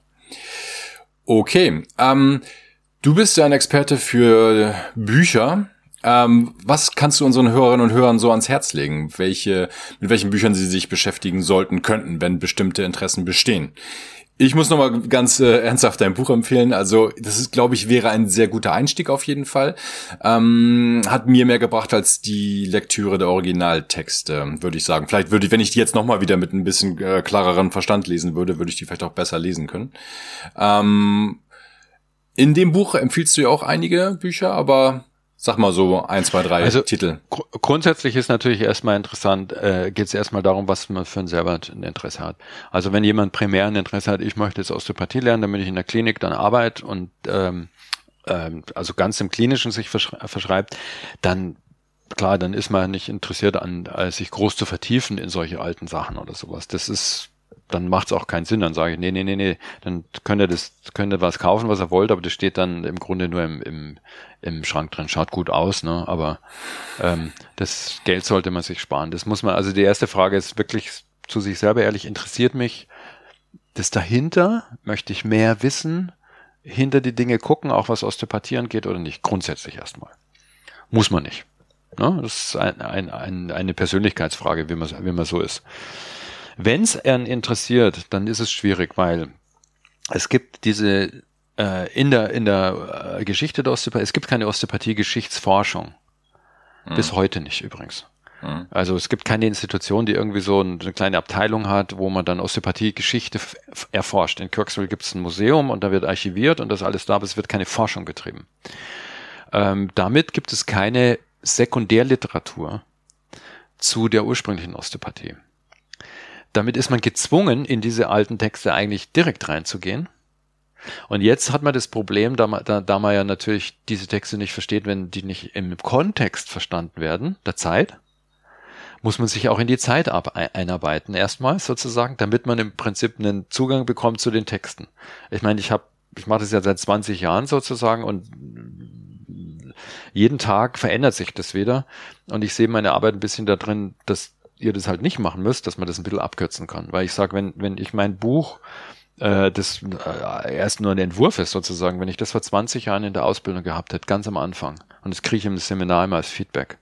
Okay, ähm, du bist ja ein Experte für Bücher. Ähm, was kannst du unseren Hörerinnen und Hörern so ans Herz legen? Welche, mit welchen Büchern sie sich beschäftigen sollten, könnten, wenn bestimmte Interessen bestehen? Ich muss nochmal ganz äh, ernsthaft dein Buch empfehlen. Also das ist, glaube ich, wäre ein sehr guter Einstieg auf jeden Fall. Ähm, hat mir mehr gebracht als die Lektüre der Originaltexte, würde ich sagen. Vielleicht würde ich, wenn ich die jetzt nochmal wieder mit ein bisschen äh, klareren Verstand lesen würde, würde ich die vielleicht auch besser lesen können. Ähm, in dem Buch empfiehlst du ja auch einige Bücher, aber sag mal so ein, zwei, drei also, Titel. Gr- grundsätzlich ist natürlich erstmal interessant, äh, geht es erstmal darum, was man für ein selber ein Interesse hat. Also wenn jemand primär ein Interesse hat, ich möchte jetzt Osteopathie lernen, damit ich in der Klinik dann arbeite und ähm, ähm, also ganz im Klinischen sich verschre- verschreibt, dann klar, dann ist man nicht interessiert an, äh, sich groß zu vertiefen in solche alten Sachen oder sowas. Das ist dann macht es auch keinen Sinn. Dann sage ich, nee, nee, nee, nee, dann könnt ihr das, könnt ihr was kaufen, was ihr wollt, aber das steht dann im Grunde nur im, im, im Schrank drin. Schaut gut aus, ne? Aber ähm, das Geld sollte man sich sparen. Das muss man, also die erste Frage ist wirklich zu sich selber ehrlich, interessiert mich das dahinter? Möchte ich mehr wissen? Hinter die Dinge gucken, auch was Osteopathie angeht oder nicht? Grundsätzlich erstmal. Muss man nicht. Ne? Das ist ein, ein, ein, eine Persönlichkeitsfrage, wie man, wie man so ist. Wenn es einen interessiert, dann ist es schwierig, weil es gibt diese äh, in der in der äh, Geschichte der Osteopathie, es gibt keine Osteopathie-Geschichtsforschung. Hm. Bis heute nicht übrigens. Mhm. Also es gibt keine Institution, die irgendwie so eine kleine Abteilung hat, wo man dann Osteopathie-Geschichte f- erforscht. In Kirksville gibt es ein Museum und da wird archiviert und das ist alles da, aber es wird keine Forschung betrieben. Ähm, damit gibt es keine Sekundärliteratur zu der ursprünglichen Osteopathie. Damit ist man gezwungen, in diese alten Texte eigentlich direkt reinzugehen. Und jetzt hat man das Problem, da man, da, da man ja natürlich diese Texte nicht versteht, wenn die nicht im Kontext verstanden werden, der Zeit, muss man sich auch in die Zeit ab, einarbeiten erstmal sozusagen, damit man im Prinzip einen Zugang bekommt zu den Texten. Ich meine, ich habe, ich mache das ja seit zwanzig Jahren sozusagen und jeden Tag verändert sich das wieder und ich sehe meine Arbeit ein bisschen da drin, dass ihr das halt nicht machen müsst, dass man das ein bisschen abkürzen kann. Weil ich sage, wenn, wenn ich mein Buch, äh, das äh, erst nur ein Entwurf ist sozusagen, wenn ich das vor zwanzig Jahren in der Ausbildung gehabt hätte, ganz am Anfang, und das kriege ich im Seminar immer als Feedback,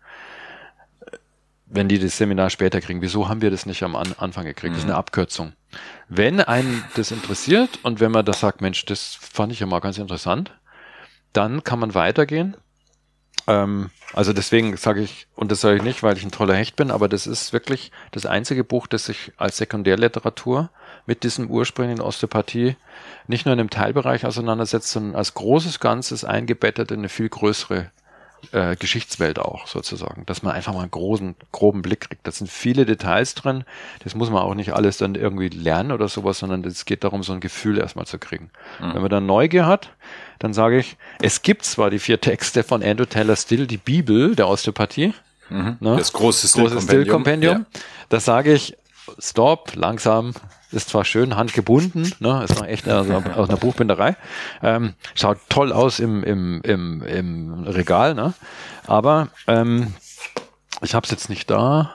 wenn die das Seminar später kriegen, wieso haben wir das nicht am An- Anfang gekriegt? Das ist eine Abkürzung. Wenn einen das interessiert und wenn man das sagt, Mensch, das fand ich ja mal ganz interessant, dann kann man weitergehen. Ähm, also deswegen sage ich, und das sage ich nicht, weil ich ein toller Hecht bin, aber das ist wirklich das einzige Buch, das sich als Sekundärliteratur mit diesem ursprünglichen Osteopathie nicht nur in einem Teilbereich auseinandersetzt, sondern als großes Ganzes eingebettet in eine viel größere äh, Geschichtswelt auch sozusagen, dass man einfach mal einen großen, groben Blick kriegt. Da sind viele Details drin, das muss man auch nicht alles dann irgendwie lernen oder sowas, sondern es geht darum, so ein Gefühl erstmal zu kriegen. Mhm. Wenn man dann Neugier hat, dann sage ich, es gibt zwar die vier Texte von Andrew Taylor Still, die Bibel der Osteopathie, mhm. ne? Das große Still-Kompendium, ja. Da sage ich, stopp, langsam, ist zwar schön handgebunden, ne, ist noch echt also aus einer Buchbinderei, ähm, schaut toll aus im, im, im, im Regal, ne, aber ähm, ich habe es jetzt nicht da.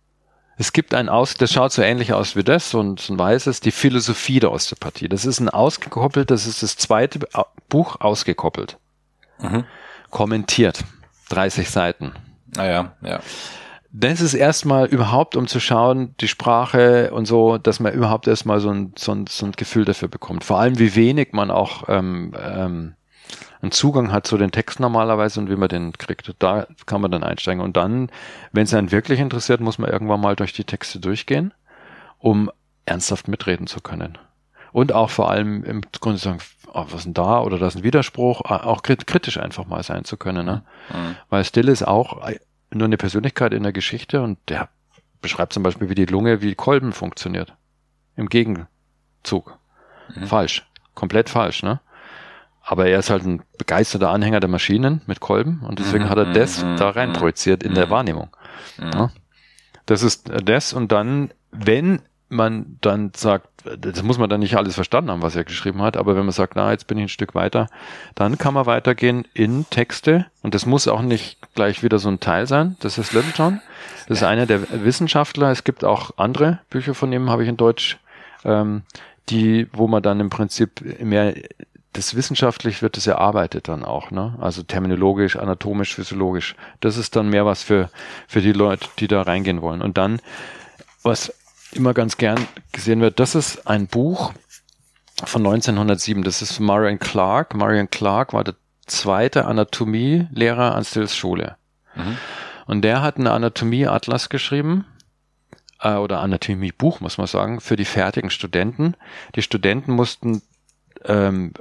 Es gibt ein Aus, das schaut so ähnlich aus wie das, so ein, so ein weißes, die Philosophie der Osteopathie. Das ist ein ausgekoppelt, das ist das zweite Buch ausgekoppelt. Mhm. Kommentiert, dreißig Seiten. Ah ja, ja. Das ist erstmal überhaupt, um zu schauen, die Sprache und so, dass man überhaupt erstmal so ein, so ein, so ein Gefühl dafür bekommt. Vor allem, wie wenig man auch ähm, ähm, einen Zugang hat zu den Texten normalerweise und wie man den kriegt. Da kann man dann einsteigen. Und dann, wenn es einen wirklich interessiert, muss man irgendwann mal durch die Texte durchgehen, um ernsthaft mitreden zu können. Und auch vor allem im Grunde sagen, oh, was ist denn da? Oder da ist ein Widerspruch, auch kritisch einfach mal sein zu können. Ne? Mhm. Weil Still ist auch nur eine Persönlichkeit in der Geschichte und der beschreibt zum Beispiel, wie die Lunge, wie Kolben funktioniert. Im Gegenzug. Mhm. Falsch. Komplett falsch, ne? Aber er ist halt ein begeisterter Anhänger der Maschinen mit Kolben und deswegen mhm. hat er das mhm. da rein projiziert in mhm. der Wahrnehmung. Mhm. Ja? Das ist das und dann, wenn man dann sagt, das muss man dann nicht alles verstanden haben, was er geschrieben hat, aber wenn man sagt, na, jetzt bin ich ein Stück weiter, dann kann man weitergehen in Texte und das muss auch nicht gleich wieder so ein Teil sein, das ist Littlejohn, das ist einer der Wissenschaftler, es gibt auch andere Bücher von ihm, habe ich in Deutsch, ähm, die, wo man dann im Prinzip mehr, das wissenschaftlich wird das erarbeitet dann auch, ne, also terminologisch, anatomisch, physiologisch, das ist dann mehr was für, für die Leute, die da reingehen wollen und dann, was immer ganz gern gesehen wird, das ist ein Buch von neunzehnhundertsieben, das ist Marion Clark. Marion Clark war der zweite Anatomielehrer an Stills Schule. Mhm. Und der hat einen Anatomieatlas geschrieben, äh, oder Anatomiebuch, muss man sagen, für die fertigen Studenten. Die Studenten mussten ähm,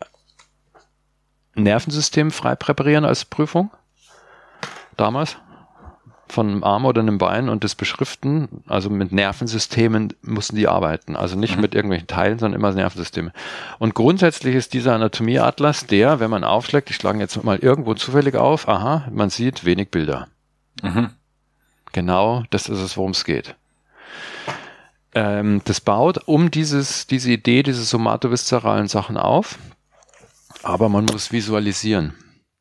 Nervensystem frei präparieren als Prüfung, damals. Von einem Arm oder einem Bein und das beschriften, also mit Nervensystemen mussten die arbeiten, also nicht mhm. mit irgendwelchen Teilen, sondern immer Nervensysteme. Und grundsätzlich ist dieser Anatomieatlas der, wenn man aufschlägt, ich schlage jetzt mal irgendwo zufällig auf, aha, man sieht wenig Bilder. Mhm. Genau, das ist es, worum es geht. Ähm, das baut um dieses, diese Idee, diese somatoviszeralen Sachen auf, aber man muss visualisieren.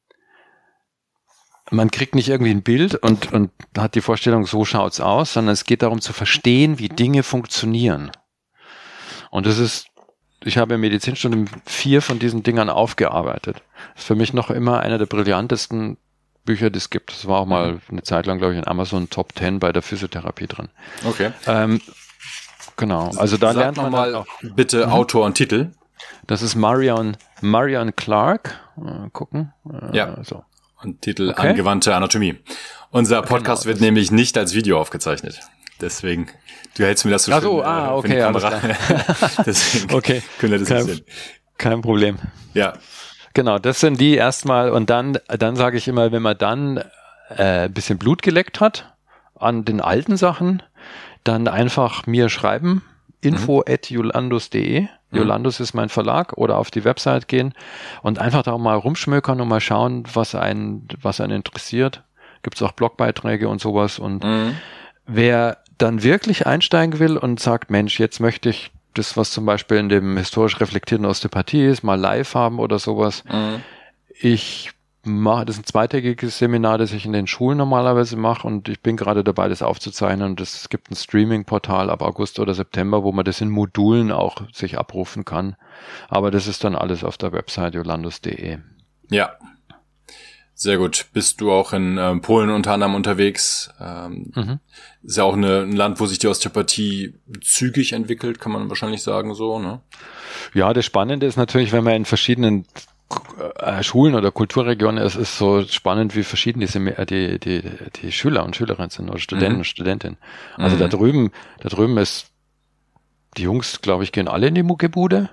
Man kriegt nicht irgendwie ein Bild und, und hat die Vorstellung, so schaut's aus, sondern es geht darum zu verstehen, wie Dinge funktionieren. Und das ist, ich habe im Medizinstudium vier von diesen Dingern aufgearbeitet. Das ist für mich noch immer einer der brillantesten Bücher, die es gibt. Das war auch mal eine Zeit lang, glaube ich, in Amazon Top Ten bei der Physiotherapie drin. Okay. Ähm, genau. Also da Sag lernt man mal auch, bitte mhm. Autor und Titel. Das ist Marion, Marion Clark. Äh, gucken. Äh, ja. So. Und Titel Okay. Angewandte Anatomie. Unser Podcast Genau, wird nämlich nicht als Video aufgezeichnet. Deswegen, du hältst mir das so Ach schön so, äh, ah, für die okay, alles Kamera. Deswegen Okay. können wir das Kein, nicht sehen. kein Problem. Ja, Genau, das sind die erstmal und dann, dann sage ich immer, wenn man dann äh, ein bisschen Blut geleckt hat an den alten Sachen, dann einfach mir schreiben, info at jolandus punkt de. Jolandus ist mein Verlag, oder auf die Website gehen und einfach da mal rumschmökern und mal schauen, was einen, was einen interessiert. Gibt es auch Blogbeiträge und sowas. Und mhm. wer dann wirklich einsteigen will und sagt, Mensch, jetzt möchte ich das, was zum Beispiel in dem historisch reflektierten Osteopathie ist, mal live haben oder sowas. Mhm. Ich mache, das ist ein zweitägiges Seminar, das ich in den Schulen normalerweise mache und ich bin gerade dabei, das aufzuzeichnen und es gibt ein Streaming-Portal ab August oder September, wo man das in Modulen auch sich abrufen kann. Aber das ist dann alles auf der Website jolandus punkt de. Ja. Sehr gut. Bist du auch in ähm, Polen unter anderem unterwegs? Ähm, Mhm. Ist ja auch eine, ein Land, wo sich die Osteopathie zügig entwickelt, kann man wahrscheinlich sagen, so, ne? Ja, das Spannende ist natürlich, wenn man in verschiedenen äh, Schulen oder Kulturregionen ist, ist so spannend, wie verschieden diese, die, die, die Schüler und Schülerinnen sind oder Studenten Mhm. und Studentinnen. Also Mhm. da drüben, da drüben ist, die Jungs, glaube ich, gehen alle in die Muckebude.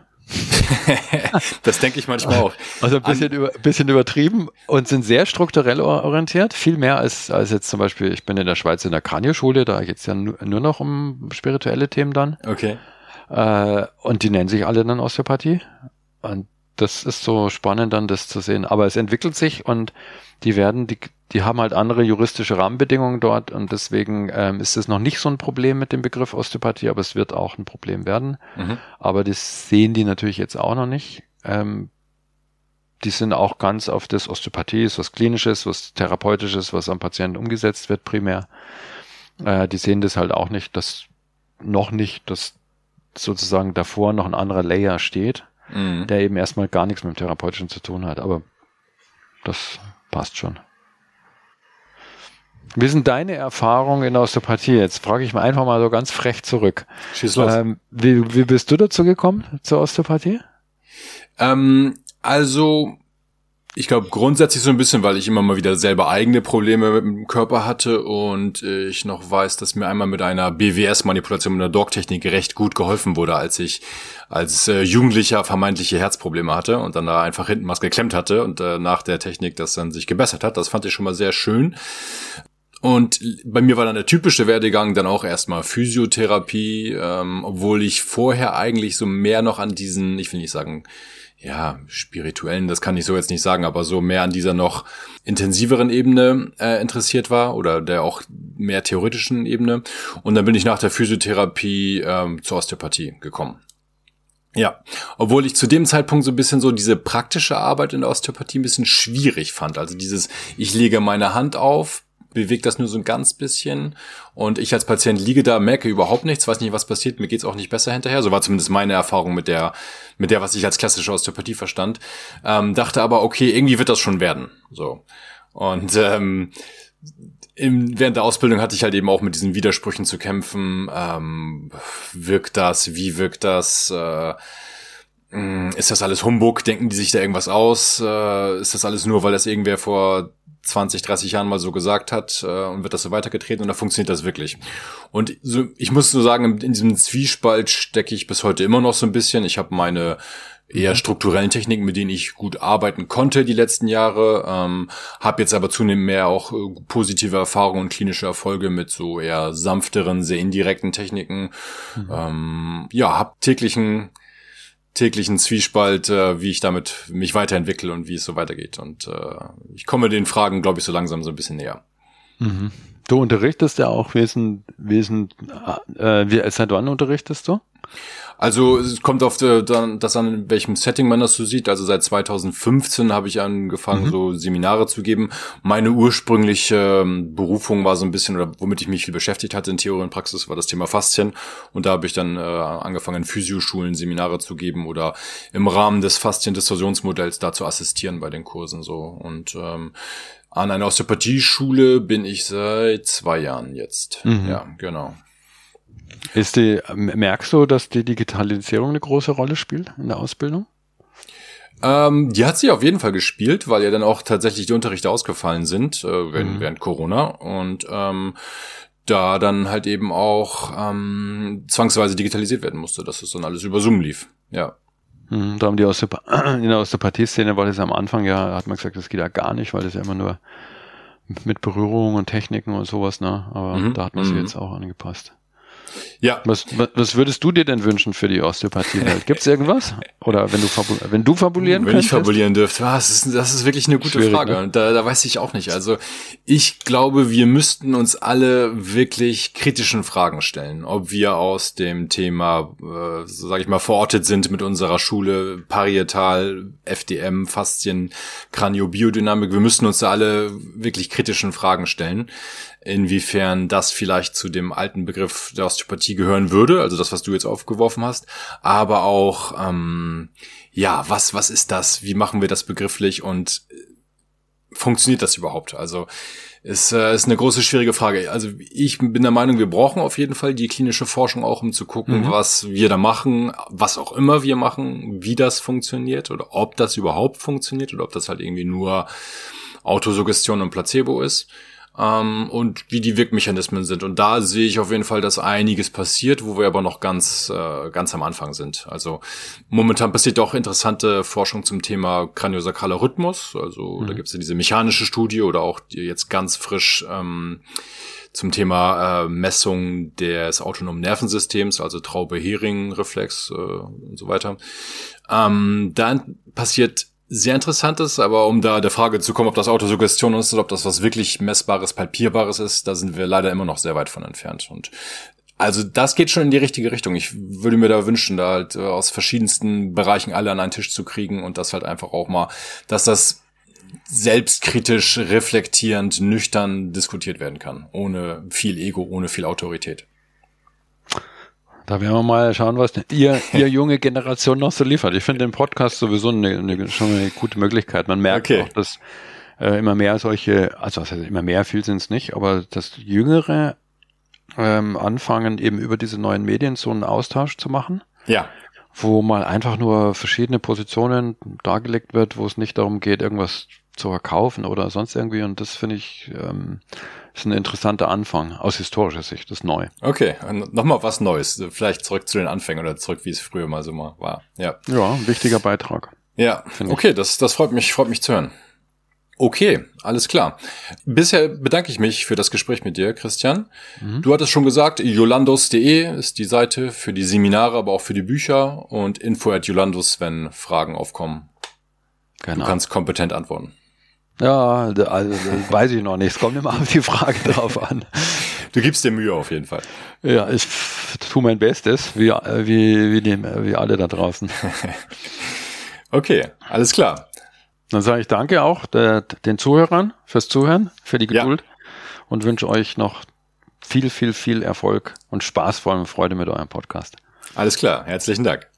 Das denke ich manchmal auch. Also ein bisschen, über, bisschen übertrieben und sind sehr strukturell orientiert, viel mehr als, als jetzt zum Beispiel, ich bin in der Schweiz in der Kranio-Schule, da geht es ja nur, nur noch um spirituelle Themen dann. Okay. Äh, und die nennen sich alle dann Osteopathie. Und das ist so spannend dann, das zu sehen. Aber es entwickelt sich und die werden, die, die haben halt andere juristische Rahmenbedingungen dort und deswegen ähm, ist es noch nicht so ein Problem mit dem Begriff Osteopathie, aber es wird auch ein Problem werden. Mhm. Aber das sehen die natürlich jetzt auch noch nicht. Ähm, die sind auch ganz auf das Osteopathie, ist was Klinisches, was Therapeutisches, was am Patienten umgesetzt wird primär. Äh, die sehen das halt auch nicht, dass noch nicht, dass sozusagen davor noch ein anderer Layer steht, Mhm. der eben erstmal gar nichts mit dem Therapeutischen zu tun hat. Aber das passt schon. Wie sind deine Erfahrungen in der Osteopathie? Jetzt frage ich mal einfach mal so ganz frech zurück. Schieß los. Ähm, wie, wie bist du dazu gekommen, zur Osteopathie? Ähm, also, ich glaube grundsätzlich so ein bisschen, weil ich immer mal wieder selber eigene Probleme mit dem Körper hatte und ich noch weiß, dass mir einmal mit einer B W S-Manipulation, mit einer Dog-Technik recht gut geholfen wurde, als ich als äh, Jugendlicher vermeintliche Herzprobleme hatte und dann da einfach hinten was geklemmt hatte und äh, nach der Technik das dann sich gebessert hat. Das fand ich schon mal sehr schön. Und bei mir war dann der typische Werdegang dann auch erstmal Physiotherapie, ähm, obwohl ich vorher eigentlich so mehr noch an diesen, ich will nicht sagen, ja, spirituellen, das kann ich so jetzt nicht sagen, aber so mehr an dieser noch intensiveren Ebene äh, interessiert war oder der auch mehr theoretischen Ebene. Und dann bin ich nach der Physiotherapie ähm, zur Osteopathie gekommen. Ja, obwohl ich zu dem Zeitpunkt so ein bisschen so diese praktische Arbeit in der Osteopathie ein bisschen schwierig fand. Also dieses, ich lege meine Hand auf, bewege das nur so ein ganz bisschen und ich als Patient liege da, merke überhaupt nichts, weiß nicht, was passiert, mir geht's auch nicht besser hinterher. So war zumindest meine Erfahrung mit der, mit der, was ich als klassische Osteopathie verstand. Ähm, dachte aber, okay, irgendwie wird das schon werden. So. Und ähm, im, während der Ausbildung hatte ich halt eben auch mit diesen Widersprüchen zu kämpfen. Ähm, wirkt das? Wie wirkt das? Äh, ist das alles Humbug? Denken die sich da irgendwas aus? Äh, ist das alles nur, weil das irgendwer vor zwanzig, dreißig Jahren mal so gesagt hat äh, und wird das so weitergetreten und da funktioniert das wirklich. Und so, ich muss so sagen, in, in diesem Zwiespalt stecke ich bis heute immer noch so ein bisschen. Ich habe meine eher strukturellen Techniken, mit denen ich gut arbeiten konnte die letzten Jahre, ähm, habe jetzt aber zunehmend mehr auch äh, positive Erfahrungen und klinische Erfolge mit so eher sanfteren, sehr indirekten Techniken. Mhm. Ähm, ja, habe täglichen täglichen Zwiespalt, äh, wie ich damit mich weiterentwickle und wie es so weitergeht. Und äh, ich komme den Fragen, glaube ich, so langsam so ein bisschen näher. Mhm. Du unterrichtest ja auch Wesen, Wesen, äh, wie, seit wann unterrichtest du? Also es kommt auf die, dann, das an, in welchem Setting man das so sieht. Also seit zweitausendfünfzehn habe ich angefangen, mhm. so Seminare zu geben. Meine ursprüngliche Berufung war so ein bisschen, oder womit ich mich viel beschäftigt hatte in Theorie und Praxis, war das Thema Faszien. Und da habe ich dann äh, angefangen, in Physioschulen Seminare zu geben oder im Rahmen des Faszien-Distorsionsmodells da zu assistieren bei den Kursen so. Und ähm, an einer Osteopathie-Schule bin ich seit zwei Jahren jetzt. Mhm. Ja, genau. Ist die, merkst du, dass die Digitalisierung eine große Rolle spielt in der Ausbildung? Ähm, die hat sie auf jeden Fall gespielt, weil ja dann auch tatsächlich die Unterrichte ausgefallen sind äh, während, mhm. während Corona und ähm, da dann halt eben auch ähm, zwangsweise digitalisiert werden musste, dass es dann alles über Zoom lief. Ja. Mhm, da haben die Osteopathie, in der Osteopathie-Szene war das am Anfang ja, hat man gesagt, das geht ja gar nicht, weil das ja immer nur mit Berührung und Techniken und sowas, ne? Aber mhm. da hat man sich mhm. jetzt auch angepasst. Ja. Was, was würdest du dir denn wünschen für die Osteopathie-Welt? Gibt es irgendwas? Oder wenn du, fabu- wenn du fabulieren wenn könntest? Wenn ich fabulieren dürfte. Ah, das, ist, das ist wirklich eine gute Frage. Ne? Da, da weiß ich auch nicht. Also ich glaube, wir müssten uns alle wirklich kritischen Fragen stellen. Ob wir aus dem Thema, äh, so sage ich mal, verortet sind mit unserer Schule, Parietal, F D M, Faszien, Kraniobiodynamik. Wir müssten uns da alle wirklich kritischen Fragen stellen. Inwiefern das vielleicht zu dem alten Begriff der Osteopathie gehören würde, also das, was du jetzt aufgeworfen hast, aber auch, ähm, ja, was was ist das, wie machen wir das begrifflich und funktioniert das überhaupt? Also es äh, ist eine große, schwierige Frage. Also ich bin der Meinung, wir brauchen auf jeden Fall die klinische Forschung auch, um zu gucken, mhm. was wir da machen, was auch immer wir machen, wie das funktioniert oder ob das überhaupt funktioniert oder ob das halt irgendwie nur Autosuggestion und Placebo ist. Um, und wie die Wirkmechanismen sind. Und da sehe ich auf jeden Fall, dass einiges passiert, wo wir aber noch ganz äh, ganz am Anfang sind. Also momentan passiert auch interessante Forschung zum Thema kraniosakraler Rhythmus. Also mhm. da gibt es ja diese mechanische Studie oder auch die jetzt ganz frisch ähm, zum Thema äh, Messung des autonomen Nervensystems, also Traube-Hering-Reflex äh, und so weiter. Ähm, dann passiert sehr Interessantes, aber um da der Frage zu kommen, ob das Autosuggestion ist oder ob das was wirklich Messbares, Palpierbares ist, da sind wir leider immer noch sehr weit von entfernt. Und also das geht schon in die richtige Richtung. Ich würde mir da wünschen, da halt aus verschiedensten Bereichen alle an einen Tisch zu kriegen und das halt einfach auch mal, dass das selbstkritisch, reflektierend, nüchtern diskutiert werden kann. Ohne viel Ego, ohne viel Autorität. Da werden wir mal schauen, was ihr, ihr junge Generation noch so liefert. Ich finde den Podcast sowieso eine, eine, schon eine gute Möglichkeit. Man merkt okay. auch, dass äh, immer mehr solche, also was heißt immer mehr, viel sind es nicht, aber dass Jüngere ähm, anfangen, eben über diese neuen Medien so einen Austausch zu machen. Ja. Wo mal einfach nur verschiedene Positionen dargelegt wird, wo es nicht darum geht, irgendwas zu verkaufen oder sonst irgendwie. Und das finde ich ähm, ist ein interessanter Anfang aus historischer Sicht, das ist neu. Okay, nochmal was Neues. Vielleicht zurück zu den Anfängen oder zurück, wie es früher mal so mal war. Ja, ja, ein wichtiger Beitrag. Ja, okay, das das freut mich, freut mich zu hören. Okay, alles klar. Bisher bedanke ich mich für das Gespräch mit dir, Christian. Mhm. Du hattest schon gesagt, yolandos punkt de ist die Seite für die Seminare, aber auch für die Bücher und info at yolandos, wenn Fragen aufkommen. Genau. Du kannst kompetent antworten. Ja, also weiß ich noch nicht. Es kommt immer auf die Frage drauf an. Du gibst dir Mühe auf jeden Fall. Ja, ich tue mein Bestes, wie, wie, wie, die, wie alle da draußen. Okay, alles klar. Dann sage ich danke auch der, den Zuhörern fürs Zuhören, für die Geduld ja. und wünsche euch noch viel, viel, viel Erfolg und Spaß, vor allem Freude mit eurem Podcast. Alles klar, herzlichen Dank.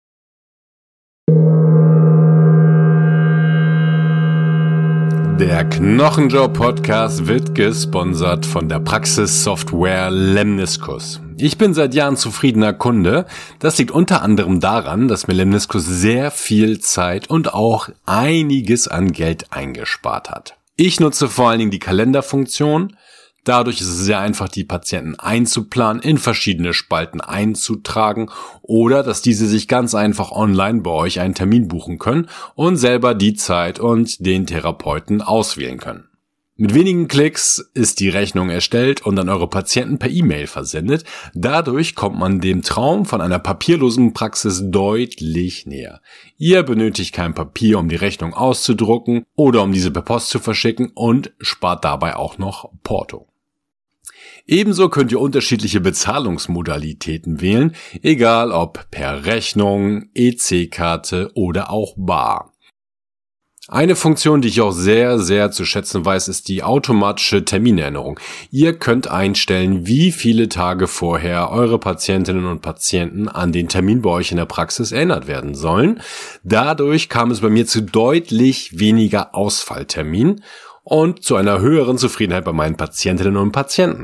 Der Knochenjoe-Podcast wird gesponsert von der Praxissoftware Lemniskus. Ich bin seit Jahren zufriedener Kunde. Das liegt unter anderem daran, dass mir Lemniskus sehr viel Zeit und auch einiges an Geld eingespart hat. Ich nutze vor allen Dingen die Kalenderfunktion. Dadurch ist es sehr einfach, die Patienten einzuplanen, in verschiedene Spalten einzutragen oder dass diese sich ganz einfach online bei euch einen Termin buchen können und selber die Zeit und den Therapeuten auswählen können. Mit wenigen Klicks ist die Rechnung erstellt und an eure Patienten per E-Mail versendet. Dadurch kommt man dem Traum von einer papierlosen Praxis deutlich näher. Ihr benötigt kein Papier, um die Rechnung auszudrucken oder um diese per Post zu verschicken und spart dabei auch noch Porto. Ebenso könnt ihr unterschiedliche Bezahlungsmodalitäten wählen, egal ob per Rechnung, E C-Karte oder auch bar. Eine Funktion, die ich auch sehr, sehr zu schätzen weiß, ist die automatische Terminerinnerung. Ihr könnt einstellen, wie viele Tage vorher eure Patientinnen und Patienten an den Termin bei euch in der Praxis erinnert werden sollen. Dadurch kam es bei mir zu deutlich weniger Ausfallterminen und zu einer höheren Zufriedenheit bei meinen Patientinnen und Patienten.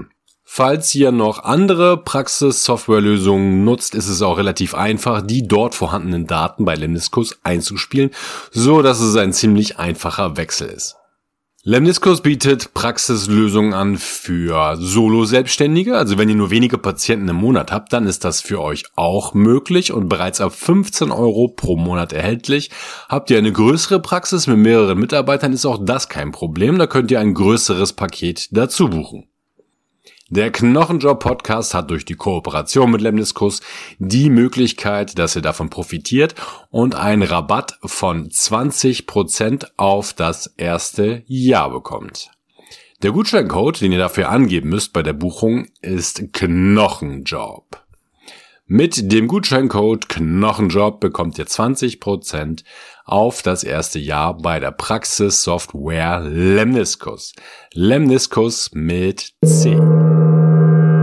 Falls ihr noch andere Praxis-Softwarelösungen nutzt, ist es auch relativ einfach, die dort vorhandenen Daten bei Lemniskus einzuspielen, so dass es ein ziemlich einfacher Wechsel ist. Lemniskus bietet Praxislösungen an für Solo-Selbstständige, also wenn ihr nur wenige Patienten im Monat habt, dann ist das für euch auch möglich und bereits ab fünfzehn Euro pro Monat erhältlich. Habt ihr eine größere Praxis mit mehreren Mitarbeitern, ist auch das kein Problem, da könnt ihr ein größeres Paket dazu buchen. Der Knochenjob-Podcast hat durch die Kooperation mit Lemniskus die Möglichkeit, dass ihr davon profitiert und einen Rabatt von zwanzig Prozent auf das erste Jahr bekommt. Der Gutscheincode, den ihr dafür angeben müsst bei der Buchung, ist Knochenjob. Mit dem Gutscheincode Knochenjob bekommt ihr zwanzig Prozent auf das erste Jahr bei der Praxissoftware Lemniskus. Lemniskus mit C.